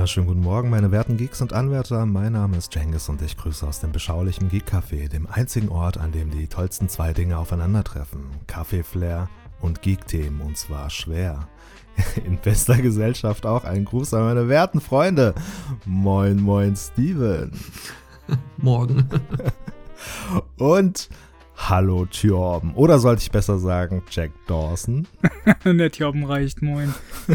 wunderschönen guten Morgen, meine werten Geeks und Anwärter. Mein Name ist Cengiz und ich grüße aus dem beschaulichen Geek Café, dem einzigen Ort, an dem die tollsten zwei Dinge aufeinandertreffen. Kaffee-Flair und Geek-Themen, und zwar schwer. In bester Gesellschaft auch ein Gruß an meine werten Freunde. Moin, moin, Steven. Morgen. Und hallo, Thjorben. Oder sollte ich besser sagen, Jack Dawson? Der Thjorben reicht, moin.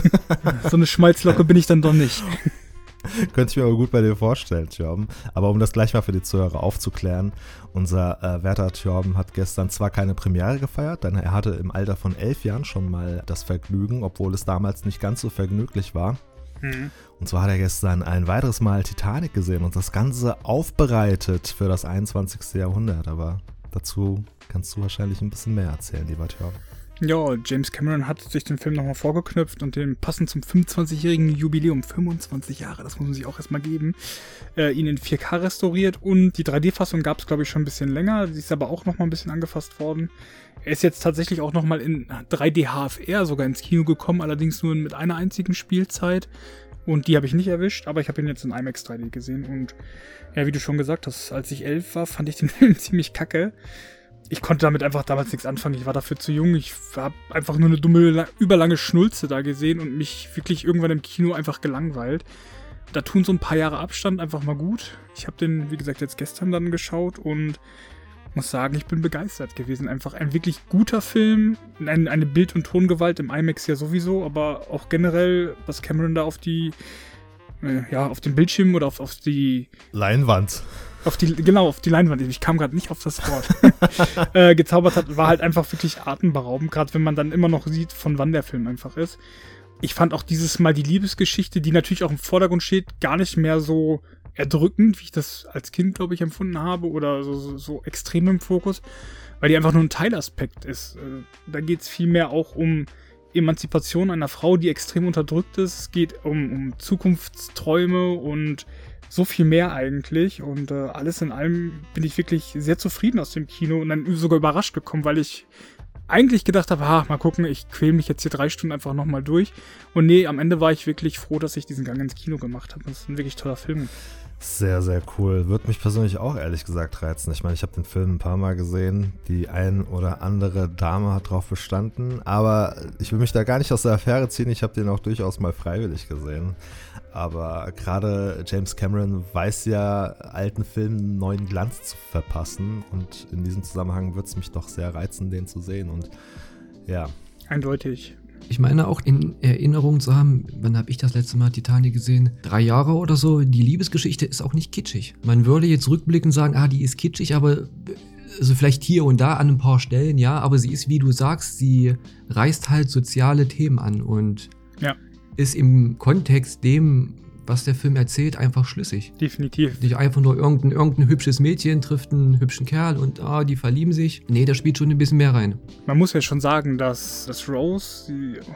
So eine Schmalzlocke bin ich dann doch nicht. Könnte ich mir aber gut bei dir vorstellen, Thjorben. Aber um das gleich mal für die Zuhörer aufzuklären, unser werter Thjorben hat gestern zwar keine Premiere gefeiert, denn er hatte im Alter von 11 Jahren schon mal das Vergnügen, obwohl es damals nicht ganz so vergnüglich war. Und zwar hat er gestern ein weiteres Mal Titanic gesehen und das Ganze aufbereitet für das 21. Jahrhundert. Aber dazu kannst du wahrscheinlich ein bisschen mehr erzählen, lieber Thjorben. Ja, James Cameron hat sich den Film nochmal vorgeknüpft und den passend zum 25-jährigen Jubiläum, 25 Jahre, das muss man sich auch erstmal geben, ihn in 4K restauriert und die 3D-Fassung gab es, glaube ich, schon ein bisschen länger, die ist aber auch nochmal ein bisschen angefasst worden. Er ist jetzt tatsächlich auch nochmal in 3D HFR sogar ins Kino gekommen, allerdings nur mit einer einzigen Spielzeit und die habe ich nicht erwischt, aber ich habe ihn jetzt in IMAX 3D gesehen und ja, wie du schon gesagt hast, als ich 11 war, fand ich den Film ziemlich kacke. Ich konnte damit einfach damals nichts anfangen. Ich war dafür zu jung. Ich habe einfach nur eine dumme, überlange Schnulze da gesehen und mich wirklich irgendwann im Kino einfach gelangweilt. Da tun so ein paar Jahre Abstand einfach mal gut. Ich habe den, wie gesagt, jetzt gestern dann geschaut und muss sagen, ich bin begeistert gewesen. Einfach ein wirklich guter Film. Eine Bild- und Tongewalt im IMAX ja sowieso, aber auch generell, was Cameron da auf den Bildschirm oder auf die Leinwand. Auf die Leinwand, ich kam gerade nicht auf das Wort, gezaubert hat, war halt einfach wirklich atemberaubend, gerade wenn man dann immer noch sieht, von wann der Film einfach ist. Ich fand auch dieses Mal die Liebesgeschichte, die natürlich auch im Vordergrund steht, gar nicht mehr so erdrückend, wie ich das als Kind, glaube ich, empfunden habe oder so extrem im Fokus, weil die einfach nur ein Teilaspekt ist. Da geht es vielmehr auch um Emanzipation einer Frau, die extrem unterdrückt ist. Es geht um Zukunftsträume und so viel mehr eigentlich und alles in allem bin ich wirklich sehr zufrieden aus dem Kino und dann sogar überrascht gekommen, weil ich eigentlich gedacht habe, mal gucken, ich quäle mich jetzt hier 3 Stunden einfach nochmal durch und nee, am Ende war ich wirklich froh, dass ich diesen Gang ins Kino gemacht habe. Das ist ein wirklich toller Film. Sehr, sehr cool. Würde mich persönlich auch ehrlich gesagt reizen. Ich meine, ich habe den Film ein paar Mal gesehen. Die ein oder andere Dame hat drauf bestanden. Aber ich will mich da gar nicht aus der Affäre ziehen. Ich habe den auch durchaus mal freiwillig gesehen. Aber gerade James Cameron weiß ja, alten Filmen neuen Glanz zu verpassen. Und in diesem Zusammenhang würde es mich doch sehr reizen, den zu sehen. Und ja. Eindeutig. Ich meine auch in Erinnerung zu haben, wann habe ich das letzte Mal Titanic gesehen? 3 Jahre oder so. Die Liebesgeschichte ist auch nicht kitschig. Man würde jetzt rückblickend sagen, die ist kitschig, aber also vielleicht hier und da an ein paar Stellen, ja, aber sie ist, wie du sagst, sie reißt halt soziale Themen an und ist im Kontext dem, was der Film erzählt, einfach schlüssig. Definitiv. Nicht einfach nur irgendein hübsches Mädchen trifft einen hübschen Kerl und die verlieben sich. Nee, da spielt schon ein bisschen mehr rein. Man muss ja schon sagen, dass Rose,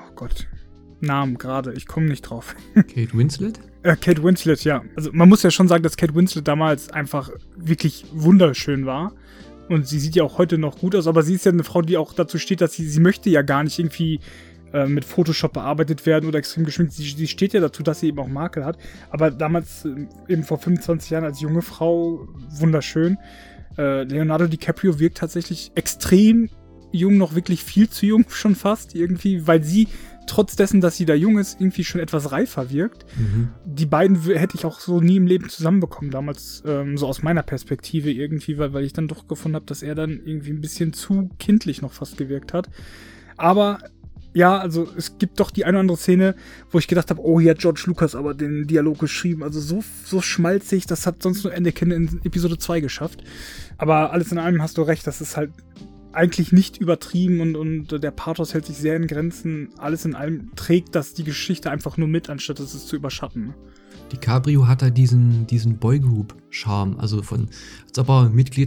Namen gerade, ich komme nicht drauf. Kate Winslet? Kate Winslet, ja. Also man muss ja schon sagen, dass Kate Winslet damals einfach wirklich wunderschön war. Und sie sieht ja auch heute noch gut aus, aber sie ist ja eine Frau, die auch dazu steht, dass sie möchte ja gar nicht irgendwie mit Photoshop bearbeitet werden oder extrem geschminkt. Sie steht ja dazu, dass sie eben auch Makel hat. Aber damals, eben vor 25 Jahren als junge Frau, wunderschön. Leonardo DiCaprio wirkt tatsächlich extrem jung, noch wirklich viel zu jung schon fast irgendwie, weil sie, trotz dessen, dass sie da jung ist, irgendwie schon etwas reifer wirkt. Die beiden hätte ich auch so nie im Leben zusammenbekommen damals, so aus meiner Perspektive irgendwie, weil ich dann doch gefunden habe, dass er dann irgendwie ein bisschen zu kindlich noch fast gewirkt hat. Aber ja, also es gibt doch die eine oder andere Szene, wo ich gedacht habe, hier hat George Lucas aber den Dialog geschrieben. Also so schmalzig, das hat sonst nur Anakin in Episode 2 geschafft. Aber alles in allem hast du recht, das ist halt eigentlich nicht übertrieben und der Pathos hält sich sehr in Grenzen. Alles in allem trägt das die Geschichte einfach nur mit, anstatt es zu überschatten. DiCaprio hat da diesen Boygroup-Charme, also als ob er Mitglied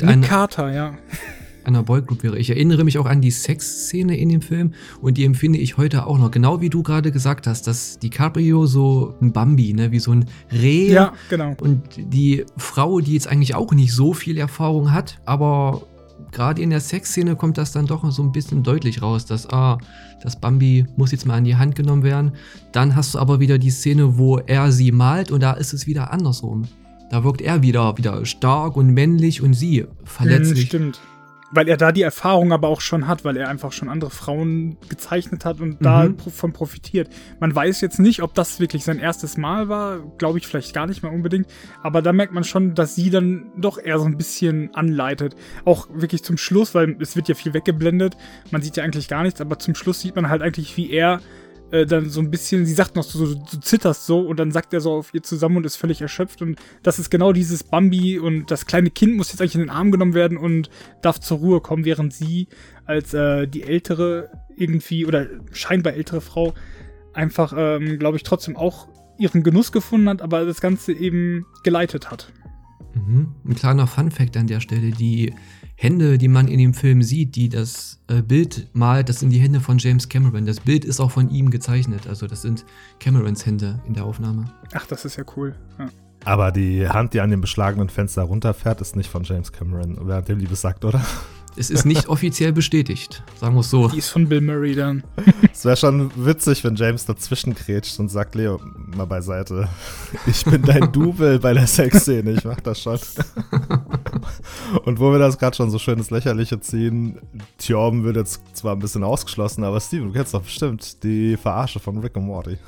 einer Boygroup wäre. Ich erinnere mich auch an die Sexszene in dem Film und die empfinde ich heute auch noch. Genau wie du gerade gesagt hast, dass DiCaprio so ein Bambi, ne, wie so ein Reh. Ja, genau. Und die Frau, die jetzt eigentlich auch nicht so viel Erfahrung hat, aber gerade in der Sexszene kommt das dann doch so ein bisschen deutlich raus, dass das Bambi muss jetzt mal an die Hand genommen werden. Dann hast du aber wieder die Szene, wo er sie malt und da ist es wieder andersrum. Da wirkt er wieder stark und männlich und sie verletzlich. Stimmt. Weil er da die Erfahrung aber auch schon hat, weil er einfach schon andere Frauen gezeichnet hat und davon profitiert. Man weiß jetzt nicht, ob das wirklich sein erstes Mal war, glaube ich vielleicht gar nicht mal unbedingt, aber da merkt man schon, dass sie dann doch eher so ein bisschen anleitet. Auch wirklich zum Schluss, weil es wird ja viel weggeblendet, man sieht ja eigentlich gar nichts, aber zum Schluss sieht man halt eigentlich, wie er dann so ein bisschen, sie sagt noch so, du zitterst so und dann sackt er so auf ihr zusammen und ist völlig erschöpft und das ist genau dieses Bambi und das kleine Kind muss jetzt eigentlich in den Arm genommen werden und darf zur Ruhe kommen, während sie als die ältere irgendwie oder scheinbar ältere Frau einfach, glaube ich, trotzdem auch ihren Genuss gefunden hat, aber das Ganze eben geleitet hat. Ein kleiner Funfact an der Stelle, die Hände, die man in dem Film sieht, die das Bild malt, das sind die Hände von James Cameron. Das Bild ist auch von ihm gezeichnet, also das sind Camerons Hände in der Aufnahme. Ach, das ist ja cool. Ja. Aber die Hand, die an dem beschlagenen Fenster runterfährt, ist nicht von James Cameron, während dem Liebes sagt, oder? Es ist nicht offiziell bestätigt, sagen wir es so. Die ist von Bill Murray dann. Es wäre schon witzig, wenn James dazwischen grätscht und sagt, Leo, mal beiseite. Ich bin dein Double bei der Sexszene, ich mach das schon. Und wo wir das gerade schon so schön ins Lächerliche ziehen, Thorben wird jetzt zwar ein bisschen ausgeschlossen, aber Steven, du kennst doch bestimmt die Verarsche von Rick und Morty.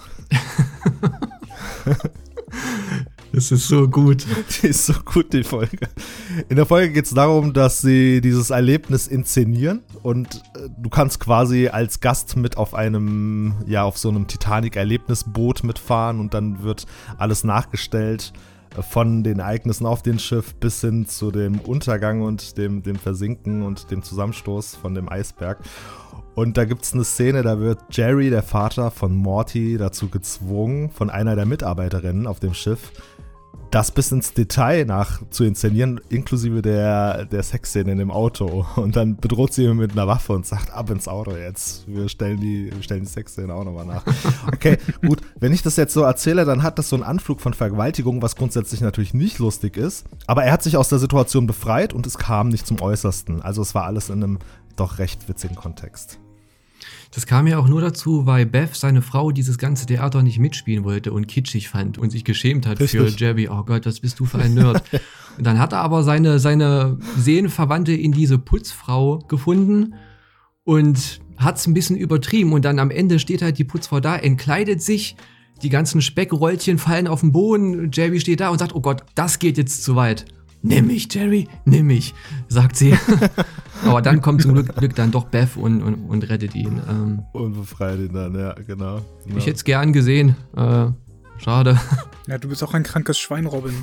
Das ist so gut. Die ist so gut, die Folge. In der Folge geht es darum, dass sie dieses Erlebnis inszenieren und du kannst quasi als Gast mit auf so einem Titanic-Erlebnisboot mitfahren und dann wird alles nachgestellt von den Ereignissen auf dem Schiff bis hin zu dem Untergang und dem Versinken und dem Zusammenstoß von dem Eisberg. Und da gibt es eine Szene, da wird Jerry, der Vater von Morty, dazu gezwungen, von einer der Mitarbeiterinnen auf dem Schiff, das bis ins Detail zu inszenieren, inklusive der Sexszene in dem Auto. Und dann bedroht sie ihn mit einer Waffe und sagt, ab ins Auto jetzt. Wir stellen die Sexszene auch nochmal nach. Okay, gut. Wenn ich das jetzt so erzähle, dann hat das so einen Anflug von Vergewaltigung, was grundsätzlich natürlich nicht lustig ist. Aber er hat sich aus der Situation befreit und es kam nicht zum Äußersten. Also es war alles in einem doch recht witzigen Kontext. Das kam ja auch nur dazu, weil Beth, seine Frau, dieses ganze Theater nicht mitspielen wollte und kitschig fand und sich geschämt hat für Jerry. Oh Gott, was bist du für ein Nerd. Und dann hat er aber seine Seelenverwandte in diese Putzfrau gefunden und hat's ein bisschen übertrieben. Und dann am Ende steht halt die Putzfrau da, entkleidet sich, die ganzen Speckrollchen fallen auf den Boden, Jerry steht da und sagt, oh Gott, das geht jetzt zu weit. Nimm mich, Jerry, nimm mich, sagt sie. Aber dann kommt zum Glück dann doch Beth und rettet ihn. Und befreit ihn dann, ja, genau. Ich hätte es gern gesehen. Schade. Ja, du bist auch ein krankes Schwein, Robin.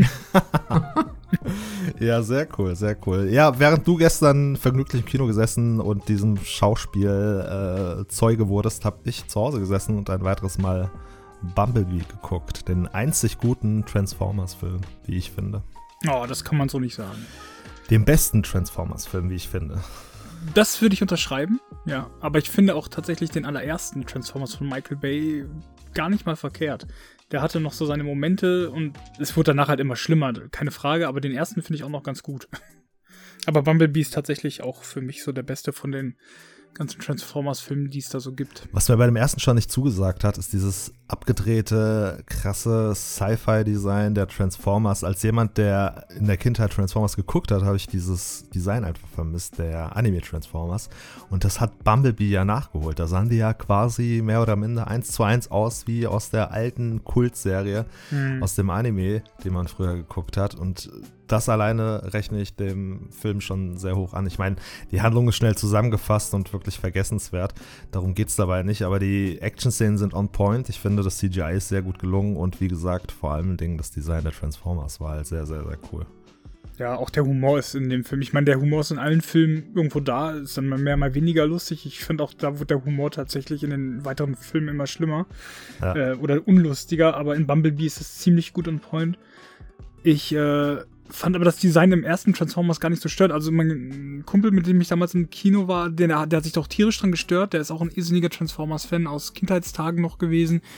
Ja, sehr cool, sehr cool. Ja, während du gestern vergnüglich im Kino gesessen und diesem Schauspiel Zeuge wurdest, habe ich zu Hause gesessen und ein weiteres Mal Bumblebee geguckt. Den einzig guten Transformers-Film, wie ich finde. Oh, das kann man so nicht sagen. Den besten Transformers-Film, wie ich finde. Das würde ich unterschreiben, ja. Aber ich finde auch tatsächlich den allerersten Transformers von Michael Bay gar nicht mal verkehrt. Der hatte noch so seine Momente und es wurde danach halt immer schlimmer, keine Frage. Aber den ersten finde ich auch noch ganz gut. Aber Bumblebee ist tatsächlich auch für mich so der beste von den ganzen Transformers-Filmen, die es da so gibt. Was mir bei dem ersten schon nicht zugesagt hat, ist dieses abgedrehte, krasse Sci-Fi-Design der Transformers. Als jemand, der in der Kindheit Transformers geguckt hat, habe ich dieses Design einfach vermisst, der Anime-Transformers. Und das hat Bumblebee ja nachgeholt. Da sahen die ja quasi mehr oder minder 1:1 aus wie aus der alten Kultserie aus dem Anime, den man früher geguckt hat. Und das alleine rechne ich dem Film schon sehr hoch an. Ich meine, die Handlung ist schnell zusammengefasst und wirklich vergessenswert. Darum geht es dabei nicht. Aber die Action-Szenen sind on point. Ich finde, das CGI ist sehr gut gelungen. Und wie gesagt, vor allem das Design der Transformers war halt sehr, sehr, sehr cool. Ja, auch der Humor ist in dem Film. Ich meine, der Humor ist in allen Filmen irgendwo da. Ist dann mal mehr, mal weniger lustig. Ich finde auch, da wird der Humor tatsächlich in den weiteren Filmen immer schlimmer. Ja. Oder unlustiger. Aber in Bumblebee ist es ziemlich gut on point. Ich fand aber das Design im ersten Transformers gar nicht so stört. Also mein Kumpel, mit dem ich damals im Kino war, der hat sich doch tierisch dran gestört. Der ist auch ein irrsinniger Transformers-Fan aus Kindheitstagen noch gewesen. Der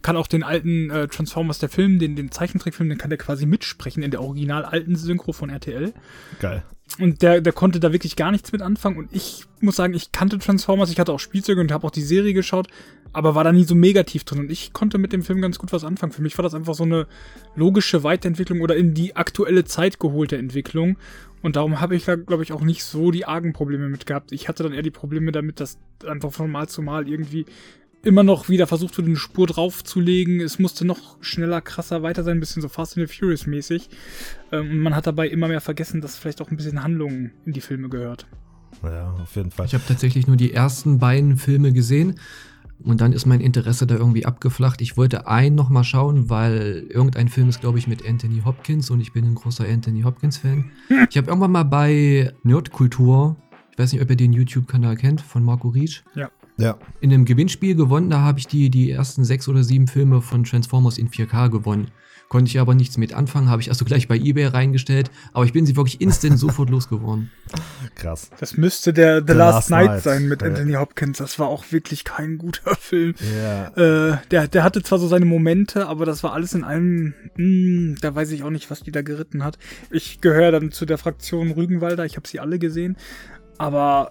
kann auch den alten Transformers, der Film, den Zeichentrickfilm, den kann der quasi mitsprechen in der original alten Synchro von RTL. Geil. Und der konnte da wirklich gar nichts mit anfangen. Und ich muss sagen, ich kannte Transformers, ich hatte auch Spielzeuge und habe auch die Serie geschaut, aber war da nie so mega tief drin. Und ich konnte mit dem Film ganz gut was anfangen. Für mich war das einfach so eine logische Weiterentwicklung oder in die aktuelle Zeit geholte Entwicklung. Und darum habe ich da, glaube ich, auch nicht so die argen Probleme mit gehabt. Ich hatte dann eher die Probleme damit, dass einfach von Mal zu Mal irgendwie immer noch wieder versucht wurde, eine Spur draufzulegen. Es musste noch schneller, krasser weiter sein, ein bisschen so Fast and the Furious mäßig. Und man hat dabei immer mehr vergessen, dass vielleicht auch ein bisschen Handlung in die Filme gehört. Ja, auf jeden Fall. Ich habe tatsächlich nur die ersten beiden Filme gesehen und dann ist mein Interesse da irgendwie abgeflacht. Ich wollte einen noch mal schauen, weil irgendein Film ist, glaube ich, mit Anthony Hopkins und ich bin ein großer Anthony Hopkins-Fan. Ich habe irgendwann mal bei Nerdkultur, ich weiß nicht, ob ihr den YouTube-Kanal kennt, von Marco Riesch, Ja. in einem Gewinnspiel gewonnen. Da habe ich die ersten 6 oder 7 Filme von Transformers in 4K gewonnen. Konnte ich aber nichts mit anfangen, habe ich also gleich bei eBay reingestellt, aber ich bin sie wirklich instant sofort losgeworden. Krass. Das müsste der The Last Night sein mit Ja. Anthony Hopkins. Das war auch wirklich kein guter Film. Ja. Der hatte zwar so seine Momente, aber das war alles in allem, da weiß ich auch nicht, was die da geritten hat. Ich gehöre dann zu der Fraktion Rügenwalder, ich habe sie alle gesehen, aber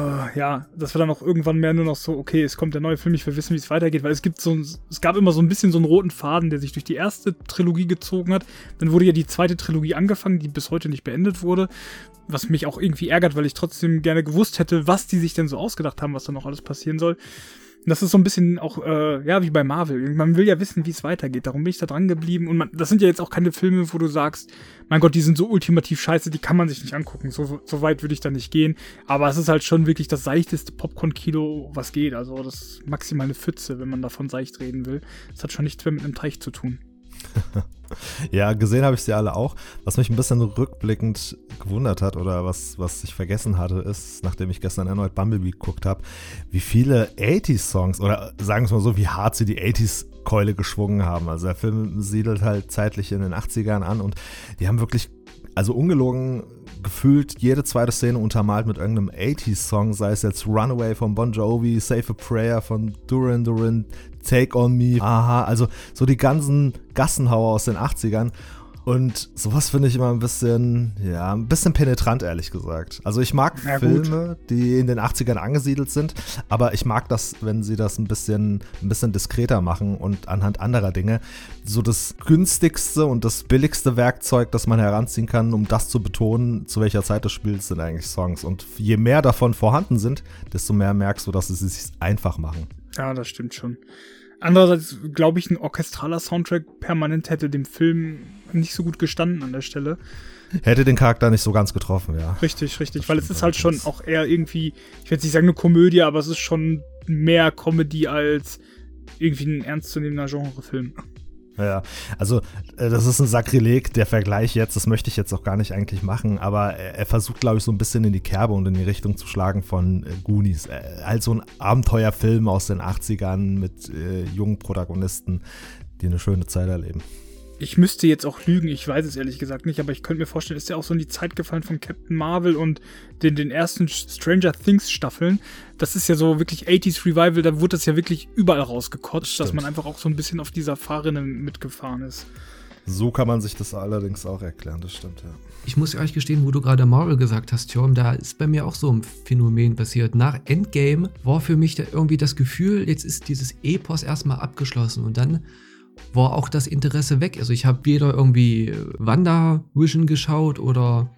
ja, das war dann auch irgendwann mehr nur noch so, okay, es kommt der neue Film, ich will wissen, wie es weitergeht, weil es gab immer so ein bisschen so einen roten Faden, der sich durch die erste Trilogie gezogen hat. Dann wurde ja die zweite Trilogie angefangen, die bis heute nicht beendet wurde, was mich auch irgendwie ärgert, weil ich trotzdem gerne gewusst hätte, was die sich denn so ausgedacht haben, was da noch alles passieren soll. Und das ist so ein bisschen auch, ja, wie bei Marvel. Man will ja wissen, wie es weitergeht. Darum bin ich da dran geblieben. Und das sind ja jetzt auch keine Filme, wo du sagst, mein Gott, die sind so ultimativ scheiße, die kann man sich nicht angucken. So weit würde ich da nicht gehen. Aber es ist halt schon wirklich das seichteste Popcorn-Kino, was geht. Also das ist maximal eine Pfütze, wenn man davon seicht reden will. Das hat schon nichts mehr mit einem Teich zu tun. Ja, gesehen habe ich sie alle auch. Was mich ein bisschen rückblickend gewundert hat oder was ich vergessen hatte, ist, nachdem ich gestern erneut Bumblebee geguckt habe, wie viele 80s-Songs oder sagen wir es mal so, wie hart sie die 80s-Keule geschwungen haben. Also der Film siedelt halt zeitlich in den 80ern an und die haben wirklich, also ungelogen, gefühlt jede zweite Szene untermalt mit irgendeinem 80s-Song, sei es jetzt Runaway von Bon Jovi, Save a Prayer von Duran Duran, Take on Me, aha, also so die ganzen Gassenhauer aus den 80ern. Und sowas finde ich immer ein bisschen penetrant, ehrlich gesagt. Also ich mag Filme, die in den 80ern angesiedelt sind, aber ich mag das, wenn sie das ein bisschen diskreter machen und anhand anderer Dinge. So das günstigste und das billigste Werkzeug, das man heranziehen kann, um das zu betonen, zu welcher Zeit du spielst, sind eigentlich Songs. Und je mehr davon vorhanden sind, desto mehr merkst du, dass sie es sich einfach machen. Ja, das stimmt schon. Andererseits glaube ich, ein orchestraler Soundtrack permanent hätte dem Film nicht so gut gestanden an der Stelle. Hätte den Charakter nicht so ganz getroffen, ja. Richtig, weil es ist halt schon auch eher irgendwie, ich will jetzt nicht sagen eine Komödie, aber es ist schon mehr Comedy als irgendwie ein ernstzunehmender Genrefilm. Ja, also das ist ein Sakrileg, der Vergleich jetzt, das möchte ich jetzt auch gar nicht eigentlich machen, aber er versucht, glaube ich, so ein bisschen in die Kerbe und in die Richtung zu schlagen von Goonies. Halt so ein Abenteuerfilm aus den 80ern mit jungen Protagonisten, die eine schöne Zeit erleben. Ich müsste jetzt auch lügen, ich weiß es ehrlich gesagt nicht, aber ich könnte mir vorstellen, ist ja auch so in die Zeit gefallen von Captain Marvel und den ersten Stranger Things Staffeln. Das ist ja so wirklich 80s Revival, da wurde das ja wirklich überall rausgekotzt, dass man einfach auch so ein bisschen auf dieser Fahrrinne mitgefahren ist. So kann man sich das allerdings auch erklären, das stimmt, ja. Ich muss ehrlich gestehen, wo du gerade Marvel gesagt hast, Tjorm, da ist bei mir auch so ein Phänomen passiert. Nach Endgame war für mich da irgendwie das Gefühl, jetzt ist dieses Epos erstmal abgeschlossen und dann war auch das Interesse weg. Also ich habe weder irgendwie WandaVision geschaut oder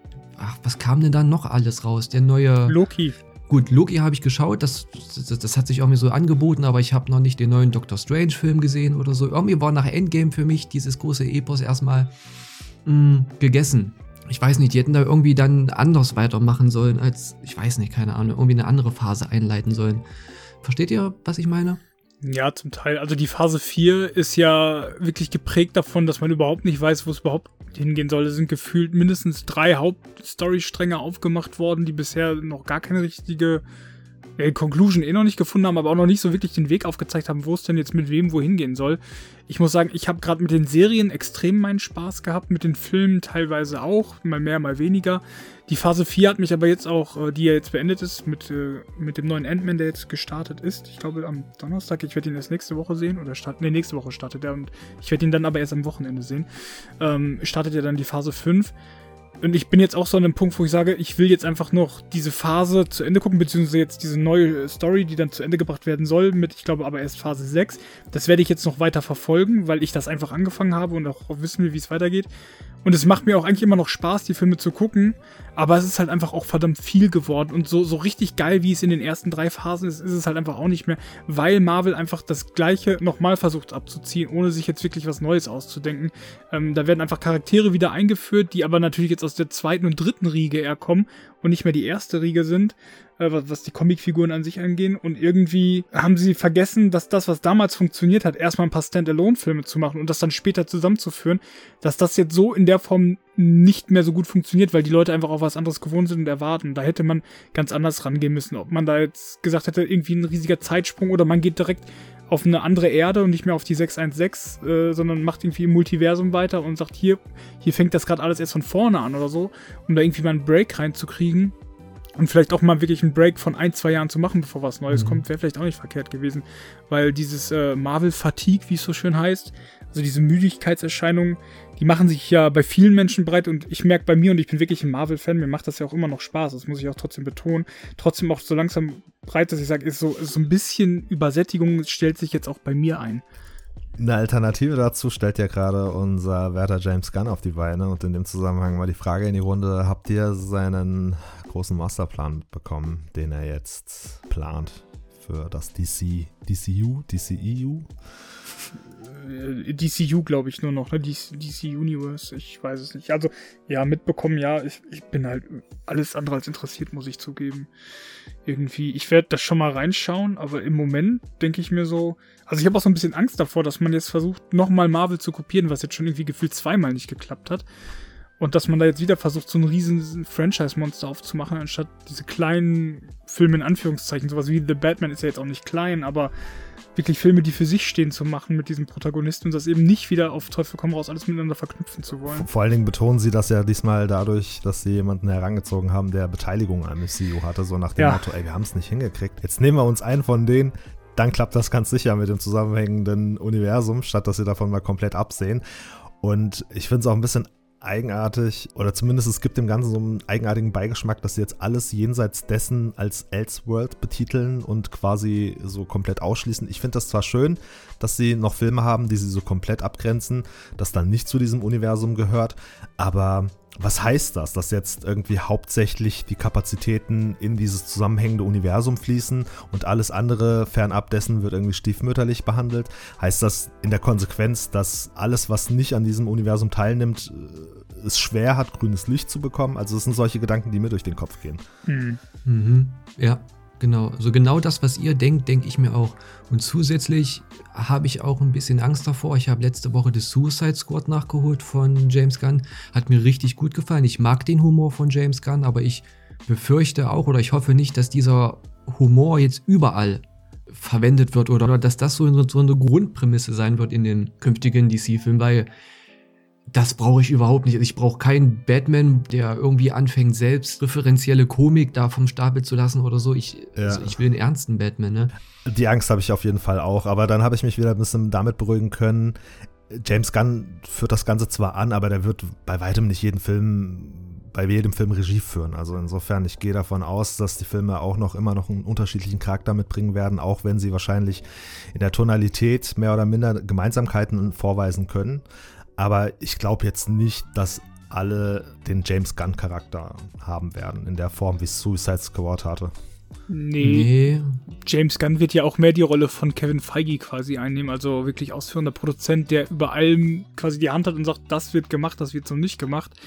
was kam denn da noch alles raus? Der neue Loki. Gut, Loki habe ich geschaut, das hat sich auch mir so angeboten, aber ich habe noch nicht den neuen Doctor Strange Film gesehen oder so. Irgendwie war nach Endgame für mich dieses große Epos erstmal gegessen. Ich weiß nicht, die hätten da irgendwie dann anders weitermachen sollen als, ich weiß nicht, keine Ahnung, irgendwie eine andere Phase einleiten sollen. Versteht ihr, was ich meine? Ja, zum Teil. Also die Phase 4 ist ja wirklich geprägt davon, dass man überhaupt nicht weiß, wo es überhaupt hingehen soll. Es sind gefühlt mindestens 3 Hauptstorystränge aufgemacht worden, die bisher noch gar keine richtige Conclusion noch nicht gefunden haben, aber auch noch nicht so wirklich den Weg aufgezeigt haben, wo es denn jetzt mit wem wohin gehen soll. Ich muss sagen, ich habe gerade mit den Serien extrem meinen Spaß gehabt, mit den Filmen teilweise auch, mal mehr, mal weniger. Die Phase 4 hat mich aber jetzt auch, die ja jetzt beendet ist, mit dem neuen Ant-Man, der jetzt gestartet ist. Ich glaube am Donnerstag, ich werde ihn erst nächste Woche sehen, oder nächste Woche startet er und ich werde ihn dann aber erst am Wochenende sehen. Startet ja dann die Phase 5. Und ich bin jetzt auch so an einem Punkt, wo ich sage, ich will jetzt einfach noch diese Phase zu Ende gucken, beziehungsweise jetzt diese neue Story, die dann zu Ende gebracht werden soll, ich glaube aber erst Phase 6. Das werde ich jetzt noch weiter verfolgen, weil ich das einfach angefangen habe und auch wissen will, wie es weitergeht. Und es macht mir auch eigentlich immer noch Spaß, die Filme zu gucken, aber es ist halt einfach auch verdammt viel geworden und so richtig geil, wie es in den ersten 3 Phasen ist es halt einfach auch nicht mehr, weil Marvel einfach das Gleiche nochmal versucht abzuziehen, ohne sich jetzt wirklich was Neues auszudenken. Da werden einfach Charaktere wieder eingeführt, die aber natürlich jetzt aus der 2. und 3. Riege eher kommen und nicht mehr die erste Riege sind, was die Comicfiguren an sich angehen. Und irgendwie haben sie vergessen, dass das, was damals funktioniert hat, erstmal ein paar Standalone-Filme zu machen und das dann später zusammenzuführen, dass das jetzt so in der Form nicht mehr so gut funktioniert, weil die Leute einfach auf was anderes gewohnt sind und erwarten. Da hätte man ganz anders rangehen müssen. Ob man da jetzt gesagt hätte, irgendwie ein riesiger Zeitsprung oder man geht direkt auf eine andere Erde und nicht mehr auf die 616, sondern macht irgendwie im Multiversum weiter und sagt, hier fängt das gerade alles erst von vorne an oder so, um da irgendwie mal einen Break reinzukriegen. Und vielleicht auch mal wirklich einen Break von 1-2 Jahren zu machen, bevor was Neues kommt, wäre vielleicht auch nicht verkehrt gewesen. Weil dieses Marvel-Fatigue, wie es so schön heißt, also diese Müdigkeitserscheinungen, die machen sich ja bei vielen Menschen breit. Und ich merke bei mir, und ich bin wirklich ein Marvel-Fan, mir macht das ja auch immer noch Spaß, das muss ich auch trotzdem betonen. Trotzdem auch so langsam breit, dass ich sage, ist so ein bisschen Übersättigung stellt sich jetzt auch bei mir ein. Eine Alternative dazu stellt ja gerade unser Wärter James Gunn auf die Beine und in dem Zusammenhang mal die Frage in die Runde, habt ihr seinen großen Masterplan mitbekommen, den er jetzt plant für das DCU? DCU, glaube ich, nur noch, ne? DC Universe, ich weiß es nicht. Also, ja, mitbekommen, ja, ich bin halt alles andere als interessiert, muss ich zugeben. Irgendwie, ich werde das schon mal reinschauen, aber im Moment denke ich mir so, also ich habe auch so ein bisschen Angst davor, dass man jetzt versucht, nochmal Marvel zu kopieren, was jetzt schon irgendwie gefühlt 2-mal nicht geklappt hat. Und dass man da jetzt wieder versucht, so ein riesen Franchise-Monster aufzumachen, anstatt diese kleinen Filme in Anführungszeichen, sowas wie The Batman ist ja jetzt auch nicht klein, aber wirklich Filme, die für sich stehen, zu machen mit diesem Protagonisten und das eben nicht wieder auf Teufel komm raus alles miteinander verknüpfen zu wollen. Vor allen Dingen betonen sie das ja diesmal dadurch, dass sie jemanden herangezogen haben, der Beteiligung am MCU hatte, so nach dem Motto, wir haben es nicht hingekriegt. Jetzt nehmen wir uns einen von denen, dann klappt das ganz sicher mit dem zusammenhängenden Universum, statt dass sie davon mal komplett absehen. Und ich finde es auch ein bisschen eigenartig, oder zumindest es gibt dem Ganzen so einen eigenartigen Beigeschmack, dass sie jetzt alles jenseits dessen als Elseworld betiteln und quasi so komplett ausschließen. Ich finde das zwar schön, dass sie noch Filme haben, die sie so komplett abgrenzen, das dann nicht zu diesem Universum gehört, aber was heißt das, dass jetzt irgendwie hauptsächlich die Kapazitäten in dieses zusammenhängende Universum fließen und alles andere fernab dessen wird irgendwie stiefmütterlich behandelt? Heißt das in der Konsequenz, dass alles, was nicht an diesem Universum teilnimmt, es schwer hat, grünes Licht zu bekommen? Also das sind solche Gedanken, die mir durch den Kopf gehen. Ja, genau. Also genau das, was ihr denkt, denke ich mir auch. Und zusätzlich habe ich auch ein bisschen Angst davor. Ich habe letzte Woche The Suicide Squad nachgeholt von James Gunn. Hat mir richtig gut gefallen. Ich mag den Humor von James Gunn, aber ich befürchte auch oder ich hoffe nicht, dass dieser Humor jetzt überall verwendet wird oder dass das so eine Grundprämisse sein wird in den künftigen DC-Filmen, weil das brauche ich überhaupt nicht. Also ich brauche keinen Batman, der irgendwie anfängt, selbst referenzielle Komik da vom Stapel zu lassen oder so. Also ich will einen ernsten Batman, ne? Die Angst habe ich auf jeden Fall auch, aber dann habe ich mich wieder ein bisschen damit beruhigen können. James Gunn führt das Ganze zwar an, aber der wird bei weitem nicht bei jedem Film Regie führen. Also insofern, ich gehe davon aus, dass die Filme auch immer noch einen unterschiedlichen Charakter mitbringen werden, auch wenn sie wahrscheinlich in der Tonalität mehr oder minder Gemeinsamkeiten vorweisen können. Aber ich glaube jetzt nicht, dass alle den James Gunn-Charakter haben werden, in der Form, wie es Suicide Squad hatte. Nee. James Gunn wird ja auch mehr die Rolle von Kevin Feige quasi einnehmen, also wirklich ausführender Produzent, der über allem quasi die Hand hat und sagt, das wird gemacht, das wird so nicht gemacht.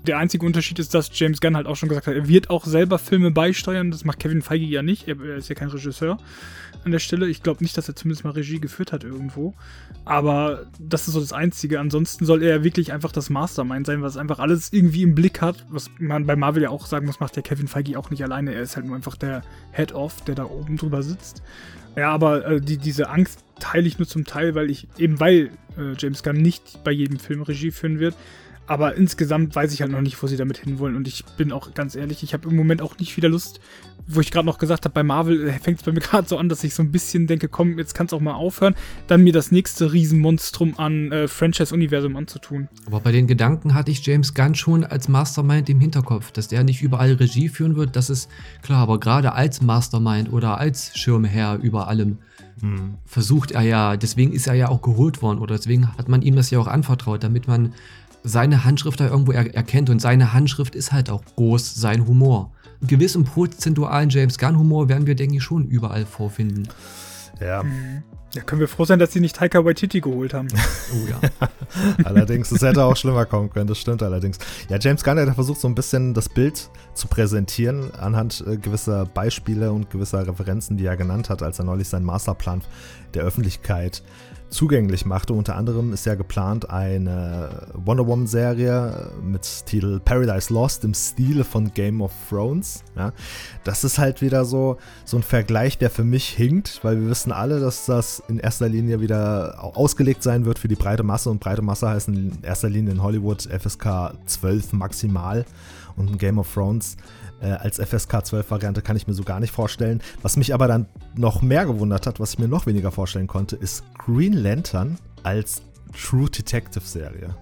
Der einzige Unterschied ist, dass James Gunn halt auch schon gesagt hat, er wird auch selber Filme beisteuern. Das macht Kevin Feige ja nicht. Er ist ja kein Regisseur an der Stelle. Ich glaube nicht, dass er zumindest mal Regie geführt hat irgendwo. Aber das ist so das Einzige. Ansonsten soll er ja wirklich einfach das Mastermind sein, was einfach alles irgendwie im Blick hat. Was man bei Marvel ja auch sagen muss, macht ja Kevin Feige auch nicht alleine. Er ist halt nur einfach der Head-Off, der da oben drüber sitzt. Ja, aber diese Angst teile ich nur zum Teil, weil James Gunn nicht bei jedem Film Regie führen wird. Aber insgesamt weiß ich halt noch nicht, wo sie damit hinwollen. Und ich bin auch ganz ehrlich, ich habe im Moment auch nicht wieder Lust, wo ich gerade noch gesagt habe, bei Marvel fängt es bei mir gerade so an, dass ich so ein bisschen denke, komm, jetzt kann es auch mal aufhören, dann mir das nächste Riesenmonstrum an Franchise-Universum anzutun. Aber bei den Gedanken hatte ich James Gunn schon als Mastermind im Hinterkopf. Dass der nicht überall Regie führen wird, das ist klar. Aber gerade als Mastermind oder als Schirmherr über allem versucht er ja, deswegen ist er ja auch geholt worden oder deswegen hat man ihm das ja auch anvertraut, damit man seine Handschrift da irgendwo erkennt und seine Handschrift ist halt auch groß, sein Humor. Einen gewissen prozentualen James Gunn-Humor werden wir, denke ich, schon überall vorfinden. Ja. Ja, können wir froh sein, dass sie nicht Taika Waititi geholt haben. Oh ja. Allerdings, es hätte auch schlimmer kommen können, das stimmt allerdings. Ja, James Gunn hat versucht, so ein bisschen das Bild zu präsentieren anhand gewisser Beispiele und gewisser Referenzen, die er genannt hat, als er neulich seinen Masterplan der Öffentlichkeit zugänglich machte. Unter anderem ist ja geplant eine Wonder Woman-Serie mit Titel Paradise Lost im Stile von Game of Thrones. Ja, das ist halt wieder so ein Vergleich, der für mich hinkt, weil wir wissen alle, dass das in erster Linie wieder ausgelegt sein wird für die breite Masse und breite Masse heißt in erster Linie in Hollywood FSK 12 maximal und Game of Thrones als FSK 12-Variante kann ich mir so gar nicht vorstellen. Was mich aber dann noch mehr gewundert hat, was ich mir noch weniger vorstellen konnte, ist Green Lantern als True Detective-Serie.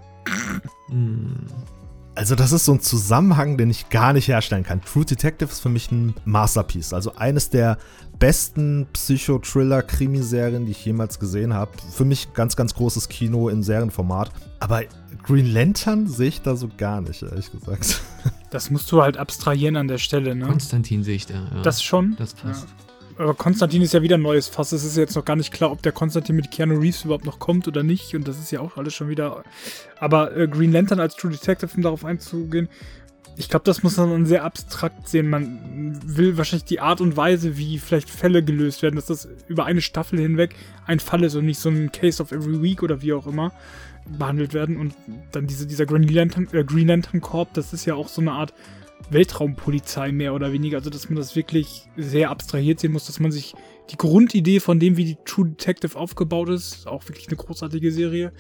Also das ist so ein Zusammenhang, den ich gar nicht herstellen kann. True Detective ist für mich ein Masterpiece. Also eines der besten Psycho-Thriller-Krimiserien, die ich jemals gesehen habe. Für mich ganz, ganz großes Kino in Serienformat. Aber Green Lantern sehe ich da so gar nicht, ehrlich gesagt. Das musst du halt abstrahieren an der Stelle, ne? Konstantin sehe ich da. Ja. Das schon? Das passt. Ja. Aber Konstantin ist ja wieder ein neues Fass. Es ist jetzt noch gar nicht klar, ob der Konstantin mit Keanu Reeves überhaupt noch kommt oder nicht. Und das ist ja auch alles schon wieder... Aber Green Lantern als True Detective, um darauf einzugehen, ich glaube, das muss man sehr abstrakt sehen. Man will wahrscheinlich die Art und Weise, wie vielleicht Fälle gelöst werden, dass das über eine Staffel hinweg ein Fall ist und nicht so ein Case of every week oder wie auch immer behandelt werden. Und dann dieser Green Lantern Corps, das ist ja auch so eine Art Weltraumpolizei mehr oder weniger. Also, dass man das wirklich sehr abstrahiert sehen muss, dass man sich die Grundidee von dem, wie die True Detective aufgebaut ist, auch wirklich eine großartige Serie,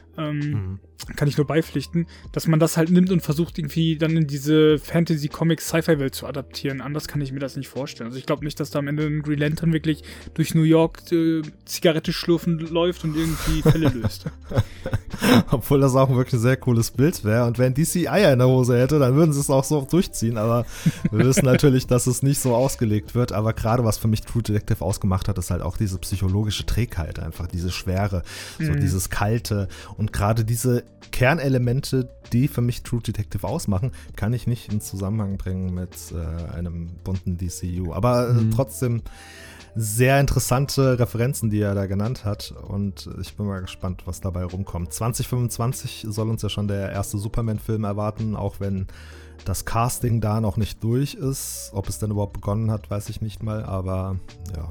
kann ich nur beipflichten, dass man das halt nimmt und versucht irgendwie dann in diese Fantasy-Comics-Sci-Fi-Welt zu adaptieren. Anders kann ich mir das nicht vorstellen. Also ich glaube nicht, dass da am Ende ein Green Lantern wirklich durch New York Zigarette schlürfen läuft und irgendwie Fälle löst. Obwohl das auch wirklich ein sehr cooles Bild wäre. Und wenn DC Eier in der Hose hätte, dann würden sie es auch so durchziehen. Aber wir wissen natürlich, dass es nicht so ausgelegt wird. Aber gerade was für mich True Detective ausgemacht hat, ist halt auch diese psychologische Trägheit einfach, diese Schwere, so dieses Kalte. Und gerade diese Kernelemente, die für mich True Detective ausmachen, kann ich nicht in Zusammenhang bringen mit einem bunten DCU. Aber trotzdem sehr interessante Referenzen, die er da genannt hat. Und ich bin mal gespannt, was dabei rumkommt. 2025 soll uns ja schon der erste Superman-Film erwarten, auch wenn das Casting da noch nicht durch ist. Ob es denn überhaupt begonnen hat, weiß ich nicht mal. Aber ja,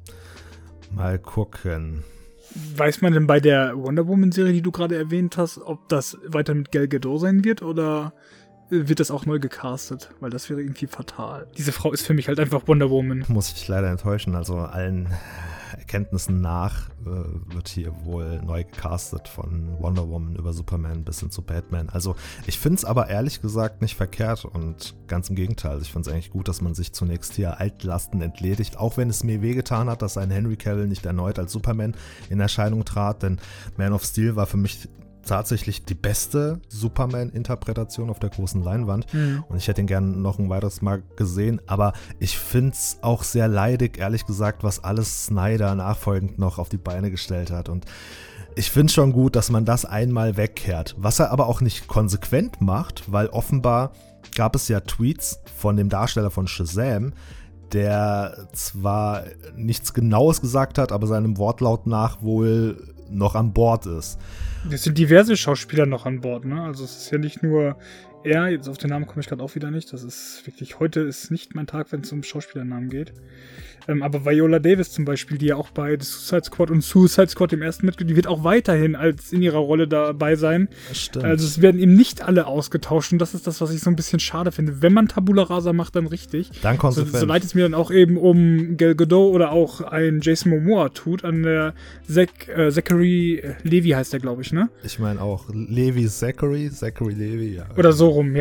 mal gucken. Weiß man denn bei der Wonder Woman-Serie, die du gerade erwähnt hast, ob das weiter mit Gal Gadot sein wird oder wird das auch neu gecastet? Weil das wäre irgendwie fatal. Diese Frau ist für mich halt einfach Wonder Woman. Muss ich leider enttäuschen. Also allen Erkenntnissen nach wird hier wohl neu gecastet von Wonder Woman über Superman bis hin zu Batman. Also ich finde es aber ehrlich gesagt nicht verkehrt und ganz im Gegenteil. Also ich finde es eigentlich gut, dass man sich zunächst hier Altlasten entledigt, auch wenn es mir wehgetan hat, dass ein Henry Cavill nicht erneut als Superman in Erscheinung trat, denn Man of Steel war für mich tatsächlich die beste Superman-Interpretation auf der großen Leinwand und ich hätte ihn gerne noch ein weiteres Mal gesehen, aber ich finde es auch sehr leidig, ehrlich gesagt, was alles Snyder nachfolgend noch auf die Beine gestellt hat und ich finde schon gut, dass man das einmal wegkehrt, was er aber auch nicht konsequent macht, weil offenbar gab es ja Tweets von dem Darsteller von Shazam, der zwar nichts Genaues gesagt hat, aber seinem Wortlaut nach wohl noch an Bord ist. Es sind diverse Schauspieler noch an Bord, ne? Also es ist ja nicht nur Ja, jetzt auf den Namen komme ich gerade auch wieder nicht. Das ist wirklich, heute ist nicht mein Tag, wenn es um Schauspielernamen geht. Aber Viola Davis zum Beispiel, die ja auch bei The Suicide Squad und Suicide Squad im ersten Mitglied, die wird auch weiterhin als in ihrer Rolle dabei sein. Stimmt. Also es werden eben nicht alle ausgetauscht und das ist das, was ich so ein bisschen schade finde. Wenn man Tabula Rasa macht, dann richtig. Dann konsequent. So leid es mir dann auch eben um Gal Gadot oder auch ein Jason Momoa tut, an der Zachary Levi heißt der, glaube ich, ne? Ich meine auch Zachary Levi, ja. Oder so rum.